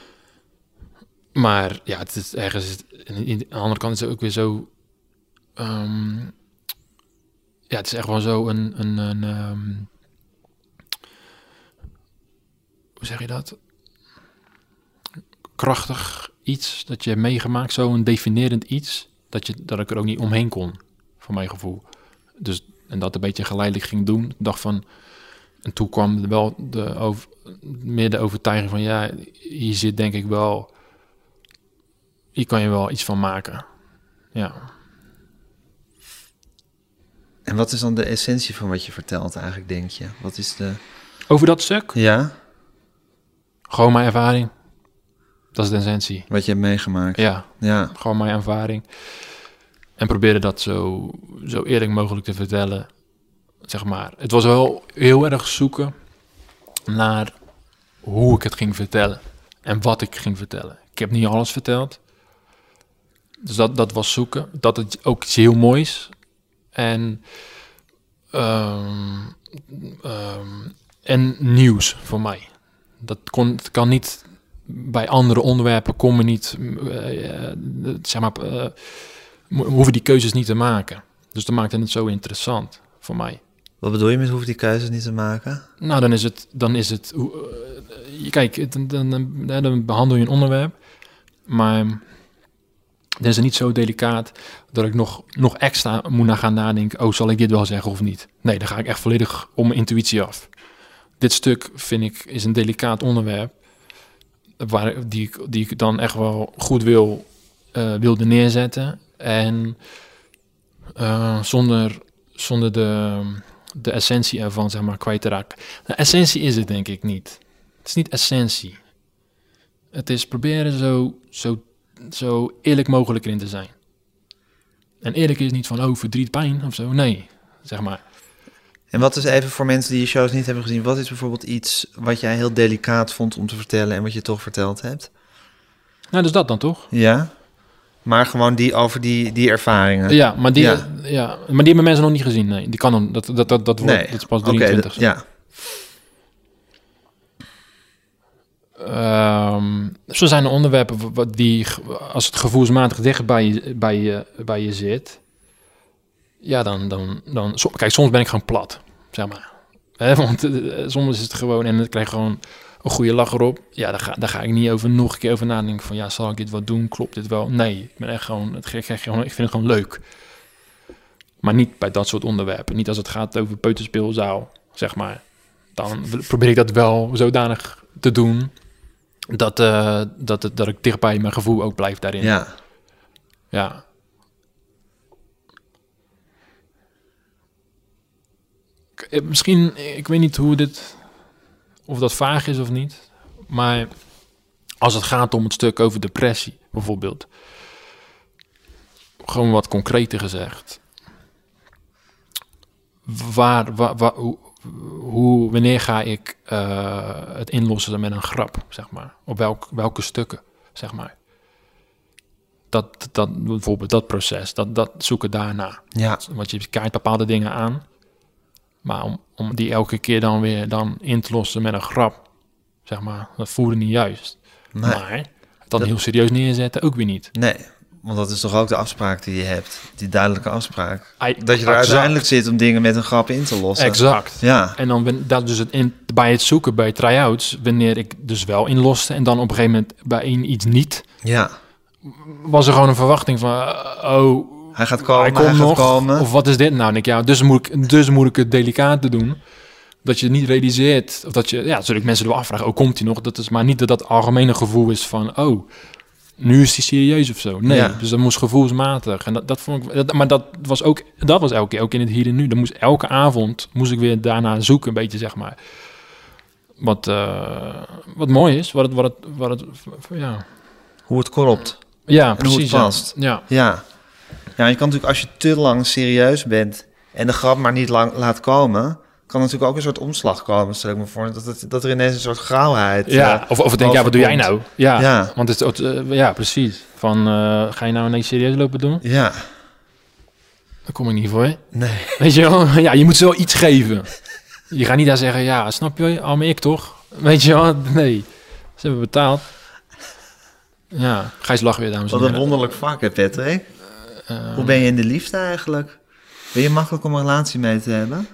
Maar ja, het is ergens... Aan de andere kant is het ook weer zo... ja, het is echt wel zo een hoe zeg je dat? Krachtig iets dat je hebt meegemaakt, zo'n definerend iets, dat ik er ook niet omheen kon, voor mijn gevoel. Dus, en dat een beetje geleidelijk ging doen. Ik dacht van, en toen kwam wel meer de overtuiging van, ja, hier zit denk ik wel, hier kan je wel iets van maken. Ja. En wat is dan de essentie van wat je vertelt eigenlijk, denk je? Wat is de... Over dat stuk? Ja? Gewoon mijn ervaring. Dat is de essentie. Wat je hebt meegemaakt. Ja. Gewoon mijn ervaring. En proberen dat zo eerlijk mogelijk te vertellen. Zeg maar. Het was wel heel erg zoeken naar hoe ik het ging vertellen. En wat ik ging vertellen. Ik heb niet alles verteld. Dus dat was zoeken. Dat het ook iets heel moois. En nieuws voor mij. Het kan niet bij andere onderwerpen komen niet, zeg maar, hoeven die keuzes niet te maken. Dus dat maakt het zo interessant voor mij. Wat bedoel je met hoeven die keuzes niet te maken? Nou, dan is het kijk, dan behandel je een onderwerp, maar dan is het niet zo delicaat dat ik nog extra moet gaan nadenken. Zal ik dit wel zeggen of niet? Nee, dan ga ik echt volledig om mijn intuïtie af. Dit stuk, vind ik, is een delicaat onderwerp die ik dan echt wel goed wilde neerzetten. En zonder de essentie ervan, zeg maar, kwijt te raken. De essentie is het denk ik niet. Het is niet essentie. Het is proberen zo eerlijk mogelijk erin te zijn. En eerlijk is niet van, verdriet, pijn of zo. Nee, zeg maar. En wat is even voor mensen die je shows niet hebben gezien, wat is bijvoorbeeld iets wat jij heel delicaat vond om te vertellen en wat je toch verteld hebt? Nou, dus dat dan toch? Ja, maar gewoon over die ervaringen. Ja, maar die hebben mensen nog niet gezien. Nee, die kan dan, dat is pas 23. Okay, ja. Zo zijn er onderwerpen die, als het gevoelsmatig dicht bij je zit, ja, dan kijk, soms ben ik gewoon plat, zeg maar. Want soms is het gewoon, en ik krijg gewoon een goede lach erop. Ja, daar ga ik niet nog een keer over nadenken van, ja, zal ik dit wel doen? Klopt dit wel? Nee, ik ben echt gewoon, ik vind het gewoon leuk. Maar niet bij dat soort onderwerpen. Niet als het gaat over peuterspeelzaal, zeg maar. Dan probeer ik dat wel zodanig te doen dat ik dicht bij mijn gevoel ook blijf daarin. Ja. Ja. Misschien, ik weet niet of dat vaag is of niet. Maar als het gaat om het stuk over depressie, bijvoorbeeld. Gewoon wat concreter gezegd. Wanneer ga ik het inlossen met een grap, zeg maar? Op welke stukken, zeg maar? Bijvoorbeeld dat proces, dat zoeken daarna. Ja. Want je kijkt bepaalde dingen aan. Maar om die elke keer dan in te lossen met een grap, zeg maar, dat voelde niet juist. Nee. Maar dan heel serieus neerzetten ook weer niet. Nee, want dat is toch ook de afspraak die je hebt. Die duidelijke afspraak. Dat je er Exact. uiteindelijk zit om dingen met een grap in te lossen. Exact. Ja. En dan bij het zoeken, bij try-outs, wanneer ik dus wel inloste en dan op een gegeven moment bij iets niet, Ja. was er gewoon een verwachting van, Hij gaat komen, hij komt gaat nog, komen. of wat is dit nou? En ik, ja, dus moet ik het delicaat doen. Dat je het niet realiseert, of dat je, ja, natuurlijk mensen er afvragen, komt hij nog? Dat is maar niet dat algemene gevoel is van, nu is hij serieus of zo. Nee, Ja. dus dat moest gevoelsmatig. En dat vond ik, maar dat was elke keer, ook in het hier en nu. Dan moest elke avond, ik weer daarna zoeken, een beetje, zeg maar. Wat mooi is, ja. Hoe het klopt. Ja, En precies. hoe het past. Ja. Ja. Ja, je kan natuurlijk als je te lang serieus bent en de grap maar niet lang laat komen, kan natuurlijk ook een soort omslag komen, stel ik me voor. Dat er ineens een soort grauwheid. Ja, of denk ja, wat doe jij nou? Ja, Ja. Want het, ja, precies. Van, ga je nou ineens serieus lopen doen? Ja. Daar kom ik niet voor. Nee. Weet je wel? Ja, je moet ze wel iets geven. Je gaat niet daar zeggen, ja, snap je? Allemaal ik toch? Weet je wel? Nee. Ze hebben betaald. Ja, Gijs lacht weer, dames en Wat een heren. wonderlijk vak, hè, Patrick? Hoe ben je in de liefde eigenlijk? Ben je makkelijk om een relatie mee te hebben?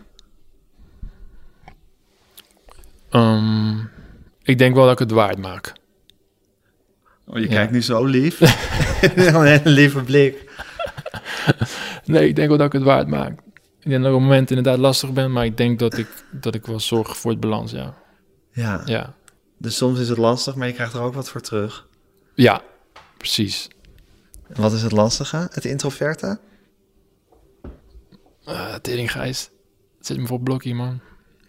Ik denk wel dat ik het waard maak. Oh, je kijkt nu zo lief. Een hele lieve blik. Nee, ik denk wel dat ik het waard maak. Ik denk dat ik op het moment inderdaad lastig ben, maar ik denk dat ik wel zorg voor het balans, ja. Ja. Ja, Dus soms is het lastig, maar je krijgt er ook wat voor terug. ja, precies. En wat is het lastige? Het introverte? Teringgijs. Het zit me voor blokje, man.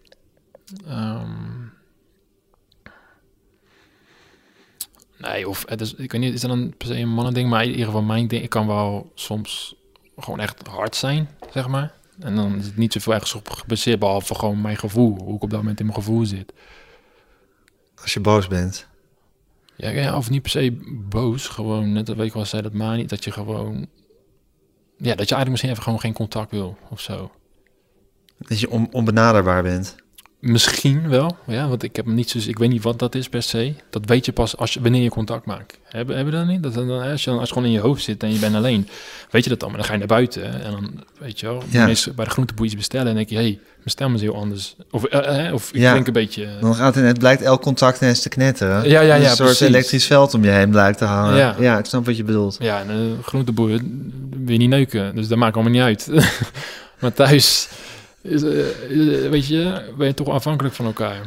Nee, of het is, ik weet niet, is dat dan per se een mannending, maar in ieder geval mijn ding. Ik kan wel soms gewoon echt hard zijn, zeg maar. En dan is het niet zoveel ergens op gebaseerd, behalve gewoon mijn gevoel, hoe ik op dat moment in mijn gevoel zit. Als je boos bent. Ja, of niet per se boos, gewoon net, weet ik wel, zei dat maar niet, dat je gewoon, ja, dat je eigenlijk misschien even gewoon geen contact wil, of zo. Dat je onbenaderbaar bent. Misschien wel, ja, want ik heb hem niet zo, ik weet niet wat dat is per se. Dat weet je pas wanneer je contact maakt. Hebben we dat niet? Als je gewoon in je hoofd zit en je bent alleen, weet je dat dan? Maar dan ga je naar buiten en dan, weet je wel, Ja. mensen bij de groenteboer iets bestellen en denk je, hey, mijn stem is heel anders. Of ik Ja. denk een beetje. Dan gaat het blijkt elk contact ineens te knetteren. Ja, een soort precies. elektrisch veld om je heen blijkt te hangen. Ja. Ja, ik snap wat je bedoelt. Ja, en de groenteboer wil je niet neuken, dus dat maakt allemaal niet uit. Maar thuis, weet je, ben je toch afhankelijk van elkaar.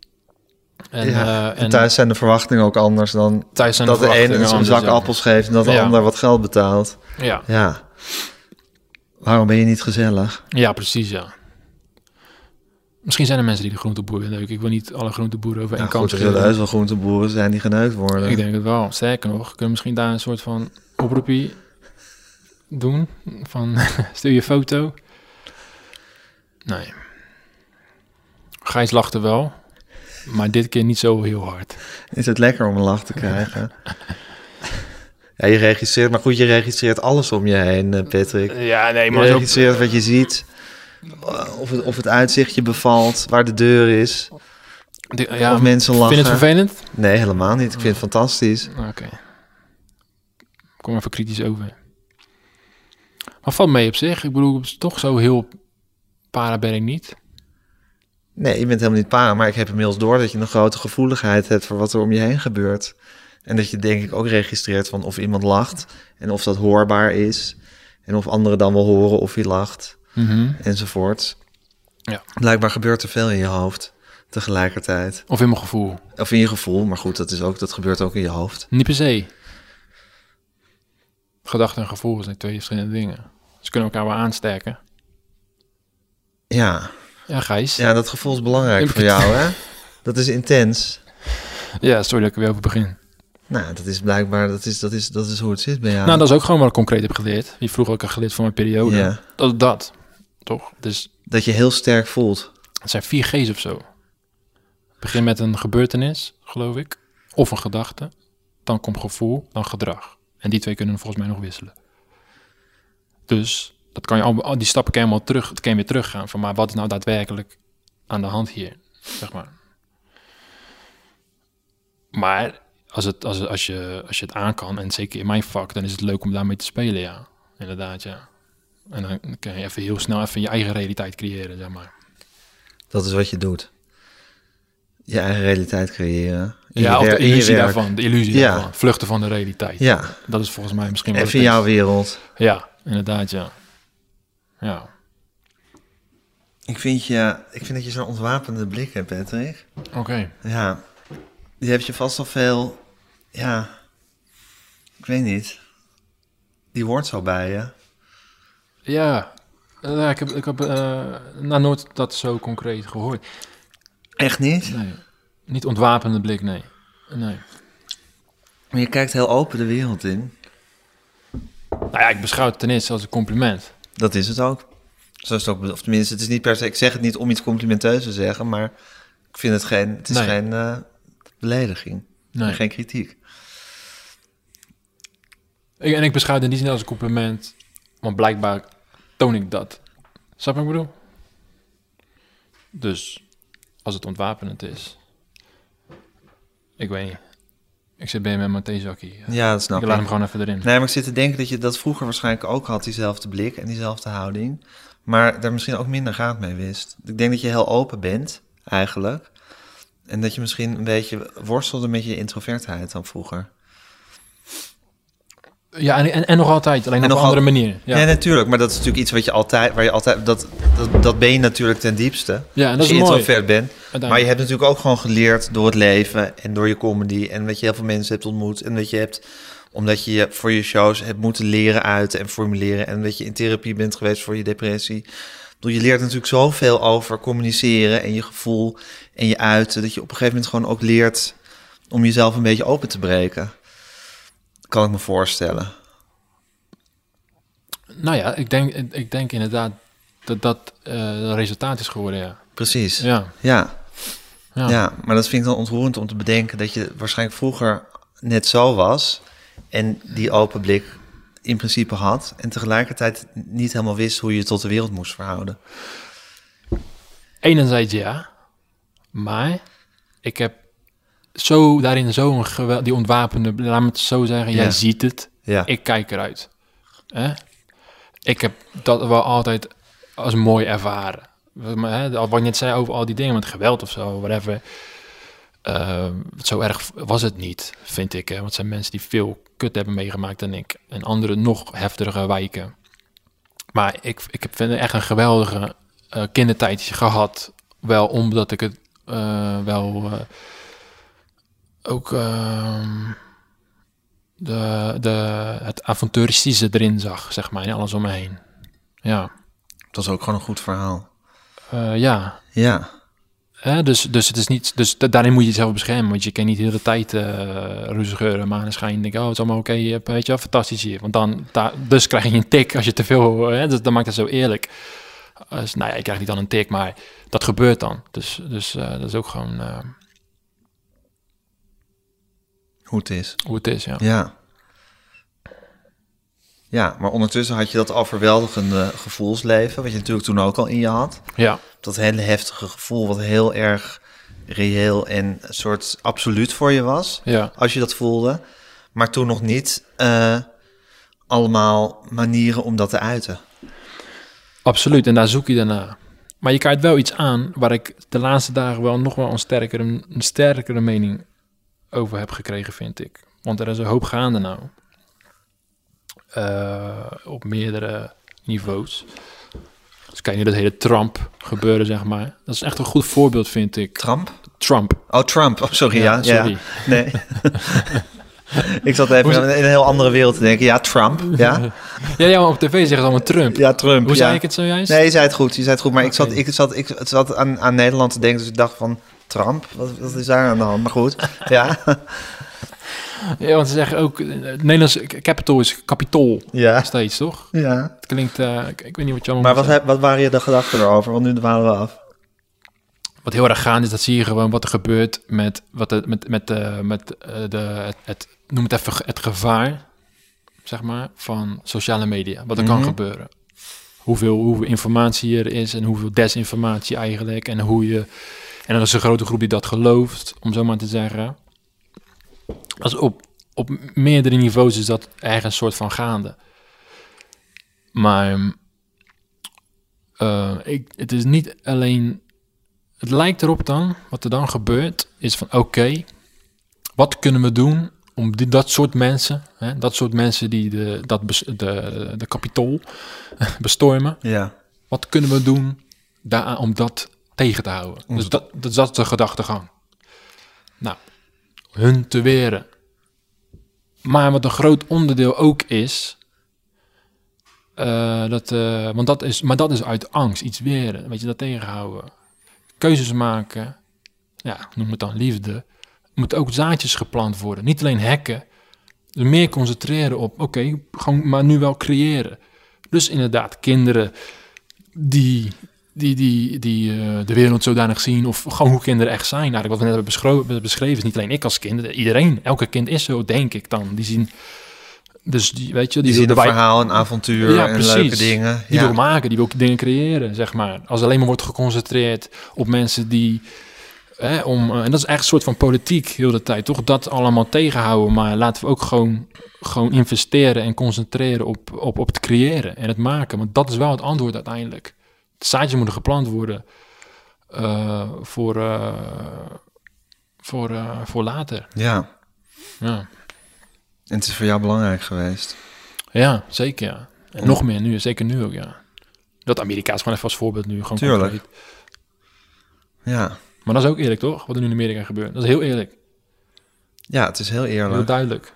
En thuis zijn de verwachtingen ook anders dan thuis zijn dat de verwachtingen ene een anders, zak ja. appels geeft en dat de Ja. ander wat geld betaalt. Ja. Ja. Waarom ben je niet gezellig? Ja, precies, ja. Misschien zijn er mensen die de groenteboer willen neuken. Ik wil niet alle groenteboeren over één Ja, kant goed, er zullen scheren. heus wel groenteboeren zijn die geneukt worden. Ik denk het wel. Sterker nog, kunnen we misschien daar een soort van oproepje doen? Van, stuur je foto. Nee. Gijs lachte wel, maar dit keer niet zo heel hard. Is het lekker om een lach te krijgen? Ja, je registreert, maar goed, je registreert alles om je heen, Patrick. Ja, nee, Je maar ook... registreert wat je ziet. Of het uitzicht je bevalt, waar de deur is. Ja, Of mensen vind je lachen. het vervelend? Nee, helemaal niet. Ik vind het fantastisch. Oké. Kom even kritisch over. Maar valt mee op zich. Ik bedoel, toch zo heel para ben ik niet. Nee, je bent helemaal niet para, maar ik heb inmiddels door dat je een grote gevoeligheid hebt voor wat er om je heen gebeurt. En dat je denk ik ook registreert van of iemand lacht en of dat hoorbaar is. En of anderen dan wel horen of je lacht, enzovoort. Ja. Blijkbaar gebeurt er veel in je hoofd tegelijkertijd. Of in mijn gevoel. Of in je gevoel, maar goed, dat gebeurt ook in je hoofd. Niet per se. Gedachte en gevoel zijn twee verschillende dingen. Ze kunnen elkaar wel aansterken. Ja, Ja, Gijs. Ja, dat gevoel is belangrijk voor jou, hè? Dat is intens. Ja, sorry dat ik er weer over begin. Nou, dat is blijkbaar, dat is hoe het zit bij jou. Nou, dat is ook gewoon wat ik concreet heb geleerd. Je vroeg ook een geleerd van mijn periode. Ja. Dat, toch? Dus Dat je heel sterk voelt. het zijn 4 G's of zo. Begin met een gebeurtenis, geloof ik. Of een gedachte. Dan komt gevoel, dan gedrag. En die 2 kunnen volgens mij nog wisselen. Dus dat kan je al die stappen kan je helemaal terug. Het kan je weer teruggaan van, maar wat is nou daadwerkelijk aan de hand hier, zeg maar. Maar als je het aan kan, en zeker in mijn vak, dan is het leuk om daarmee te spelen, ja. Inderdaad, ja. En dan kan je even heel snel je eigen realiteit creëren, zeg maar. Dat is wat je doet. Je eigen realiteit creëren. Ja, of de illusie daarvan. De illusie Ja. daarvan. Vluchten van de realiteit. Ja. Dat is volgens mij misschien wel Even in jouw wereld. Ja, inderdaad, ja. Ja. Ik vind dat je zo'n ontwapende blik hebt, Patrick. Oké. Ja. Die heb je vast al veel... Ja. Ik weet niet. Die hoort zo bij je. Ja. Ik heb nooit dat zo concreet gehoord. Echt niet? Nee. Niet ontwapende blik, nee. Nee. Maar je kijkt heel open de wereld in. Nou ja, ik beschouw het ten eerste als een compliment. Dat is het ook. Zo is het ook. Of tenminste, het is niet per se... Ik zeg het niet om iets complimenteus te zeggen, maar ik vind het geen... Het is Nee. geen belediging. Nee. Geen kritiek. En ik beschouw het in die zin als een compliment, want blijkbaar toon ik dat. Snap je wat ik bedoel? Dus, als het ontwapenend is... Ik weet niet. Ik zit bij met mijn theezakkie. Ja, dat snap Ik ik. laat hem gewoon even erin. Nee, maar ik zit te denken dat je dat vroeger waarschijnlijk ook had, diezelfde blik en diezelfde houding. Maar daar misschien ook minder gaat mee wist. Ik denk dat je heel open bent, eigenlijk. En dat je misschien een beetje worstelde met je introvertheid dan vroeger. Ja, en nog altijd, alleen En op een nog andere manier. Ja, natuurlijk. Maar dat is natuurlijk iets wat je altijd, waar je altijd, dat ben je natuurlijk ten diepste. Ja, en dat als is je mooi. introvert bent. Uiteindelijk. Maar je hebt natuurlijk ook gewoon geleerd door het leven en door je comedy. En dat je heel veel mensen hebt ontmoet. En dat je hebt, omdat je voor je shows hebt moeten leren uiten en formuleren. En dat je in therapie bent geweest voor je depressie. Ik bedoel, je leert natuurlijk zoveel over communiceren en je gevoel en je uiten. Dat je op een gegeven moment gewoon ook leert om jezelf een beetje open te breken. Kan ik me voorstellen. Nou ja, ik denk inderdaad dat het resultaat is geworden, ja. Precies. Ja. Ja, maar dat vind ik dan ontroerend om te bedenken dat je waarschijnlijk vroeger net zo was en die open blik in principe had en tegelijkertijd niet helemaal wist hoe je je tot de wereld moest verhouden. Enerzijds ja, maar ik heb daarin zo'n geweld, die ontwapende, laat me het zo zeggen, jij ziet het, Ja. ik kijk eruit. Ik heb dat wel altijd als mooi ervaren. Wat ik net zei over al die dingen met geweld of zo, whatever. Zo erg was het niet, vind ik. Hè? Want het zijn mensen die veel kut hebben meegemaakt dan ik. En anderen nog heftiger wijken. Maar ik vind echt een geweldige kindertijdje gehad. Wel omdat ik het ook het avonturistische erin zag, zeg maar, en alles om me heen. Ja. Dat is ook gewoon een goed verhaal. Ja. Ja. Dus het is niet, dus daarin moet je jezelf beschermen, want je kan niet de hele tijd ruziegeuren, maneschijn en denken, oh, het is allemaal oké, weet je wel, fantastisch hier. Want dan, dus krijg je een tik als je te veel, dus dan maakt het zo eerlijk. Dus, nou ja, ik krijg niet dan een tik, maar dat gebeurt dan. Dus dat is ook gewoon Hoe het is. hoe het is, ja. Ja. Ja, maar ondertussen had je dat overweldigende gevoelsleven, wat je natuurlijk toen ook al in je had. Ja. Dat hele heftige gevoel wat heel erg reëel en een soort absoluut voor je was. Ja. Als je dat voelde. Maar toen nog niet allemaal manieren om dat te uiten. Absoluut, en daar zoek je daarna. Maar je kaart wel iets aan waar ik de laatste dagen wel nog wel een sterkere mening over heb gekregen, vind ik. Want er is een hoop gaande nou. Op meerdere niveaus. Dus kijk, nu dat hele Trump gebeuren, zeg maar. Dat is echt een goed voorbeeld, vind ik. Trump? Trump. Oh, Trump. Oh, sorry. Ja, sorry. Ja. Nee. Ik zat even in een heel andere wereld te denken. Ja, Trump. Ja, ja, maar op tv zeggen ze allemaal Trump. ja Trump. Hoe ja. zei ik het zojuist? Nee, je zei het goed. Maar Okay. ik zat aan Nederland te denken. Dus ik dacht van, Trump? Wat is daar aan de hand? Maar goed, ja. Ja, want ze zeggen ook, het Nederlandse capital is kapitool. Ja. Steeds, toch? Ja. Het klinkt, ik weet niet wat je allemaal Maar moet zeggen. wat waren je de gedachten erover? Want nu dwalen we af. Wat heel erg gaande is, dat zie je gewoon wat er gebeurt met noem het even het gevaar, zeg maar, van sociale media. Wat er kan gebeuren. Hoeveel informatie er is en hoeveel desinformatie eigenlijk. En er is een grote groep die dat gelooft, om zo maar te zeggen. Als op meerdere niveaus is dat ergens een soort van gaande. Maar het is niet alleen... Het lijkt erop dan, wat er dan gebeurt, is van oké, wat kunnen we doen om dat soort mensen, die de kapitool bestormen, Ja. wat kunnen we doen om dat tegen te houden? Dus dat is de gedachtegang. Nou, hun te weren. Maar wat een groot onderdeel ook is, dat is uit angst, iets weren, weet je, dat tegenhouden. Keuzes maken, ja, noem het dan liefde. Er moeten ook zaadjes geplant worden. Niet alleen hacken, dus meer concentreren op, oké, gewoon maar nu wel creëren. Dus inderdaad, kinderen die de wereld zodanig zien, of gewoon hoe kinderen echt zijn. Eigenlijk wat we net hebben beschreven, is niet alleen ik als kind, iedereen, elke kind is zo, denk ik dan. Die zien, dus weet je, Die zien een verhaal, een avontuur en precies. leuke dingen. Die wil maken, die wil dingen creëren, zeg maar. Als alleen maar wordt geconcentreerd op mensen die... en dat is echt een soort van politiek heel de tijd, toch? Dat allemaal tegenhouden, maar laten we ook gewoon investeren en concentreren op het creëren en het maken. Want dat is wel het antwoord uiteindelijk. Het zaadje moet geplant worden voor later. Ja. Ja. En het is voor jou belangrijk geweest. Ja, zeker, ja. En nog meer nu, zeker nu ook, ja. Dat Amerika is gewoon even als voorbeeld nu. Gewoon Tuurlijk. concreet. Ja. Maar dat is ook eerlijk, toch? Wat er nu in Amerika gebeurt. Dat is heel eerlijk. Ja, het is heel eerlijk. Heel duidelijk.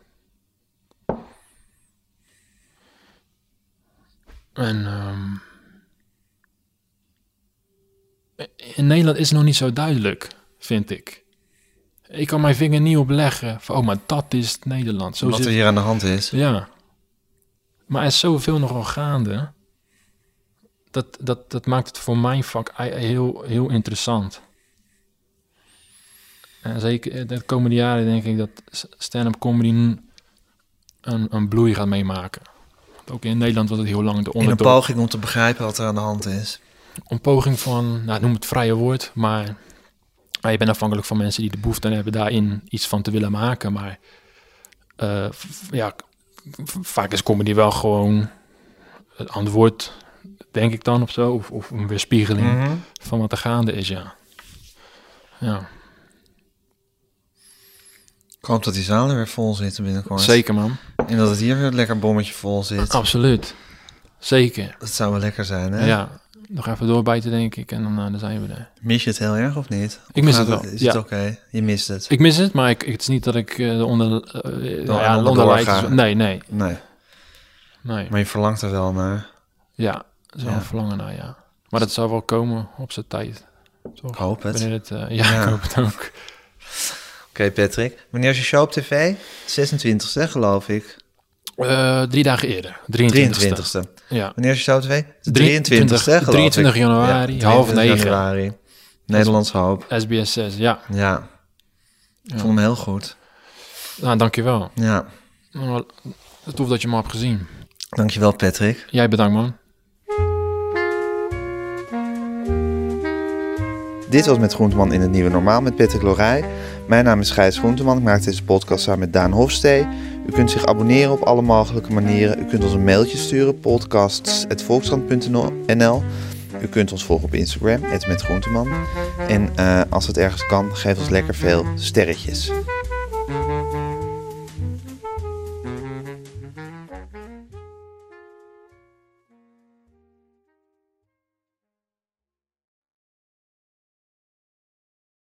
En in Nederland is het nog niet zo duidelijk, vind ik. Ik kan mijn vinger niet opleggen van, oh, maar dat is Nederland. Zo Wat er hier aan de hand is. Ja. Maar er is zoveel nogal gaande. Dat maakt het voor mijn vak heel, heel interessant. En zeker de komende jaren denk ik dat stand-up comedy een bloei gaat meemaken. Want ook in Nederland was het heel lang de In onderdog. een poging om te begrijpen wat er aan de hand is. Een poging van, noem het vrije woord, maar je bent afhankelijk van mensen die de behoefte hebben daarin iets van te willen maken. Maar vaak is comedy wel gewoon het antwoord, denk ik dan, of zo. Of een weerspiegeling van wat er gaande is, ja. Ja. Ik hoop dat die zalen weer vol zitten binnenkort. Zeker, man. En dat het hier weer een lekker bommetje vol zit. Absoluut. Zeker. Dat zou wel lekker zijn, hè? Ja. Nog even doorbijten, denk ik. En dan zijn we er. Mis je het heel erg of niet? Ik mis het wel. Is Ja. het oké? Je mist het? Ik mis het, maar het is niet dat ik onder onderdoor ga. ga. Nee. Nee. Maar Maar je verlangt er wel naar. ja, er is wel Ja. een verlangen naar, ja. Maar dat zal wel komen op zijn tijd. Toch? Ik hoop het. Wanneer het Ja. ik hoop het ook. Oké, Patrick. Wanneer is je show op tv? 26e, geloof ik. 3 dagen eerder. 23e. Ja. Wanneer is je show op tv? 23e, geloof 23 ik. januari, Ja, 8:30. 23 januari. Nederlands Hoop. SBS 6, ja. Ja. Ik vond hem heel goed. Nou, dankjewel. Ja. Nou, tof dat je me hebt gezien. Dankjewel, Patrick. Jij bedankt, man. Dit was Met Groenteman in het Nieuwe Normaal met Patrick Lorij. Mijn naam is Gijs Groenteman. Ik maak deze podcast samen met Daan Hofstee. U kunt zich abonneren op alle mogelijke manieren. U kunt ons een mailtje sturen, podcasts@volkskrant.nl. U kunt ons volgen op Instagram, @metgroenteman. En als het ergens kan, geef ons lekker veel sterretjes.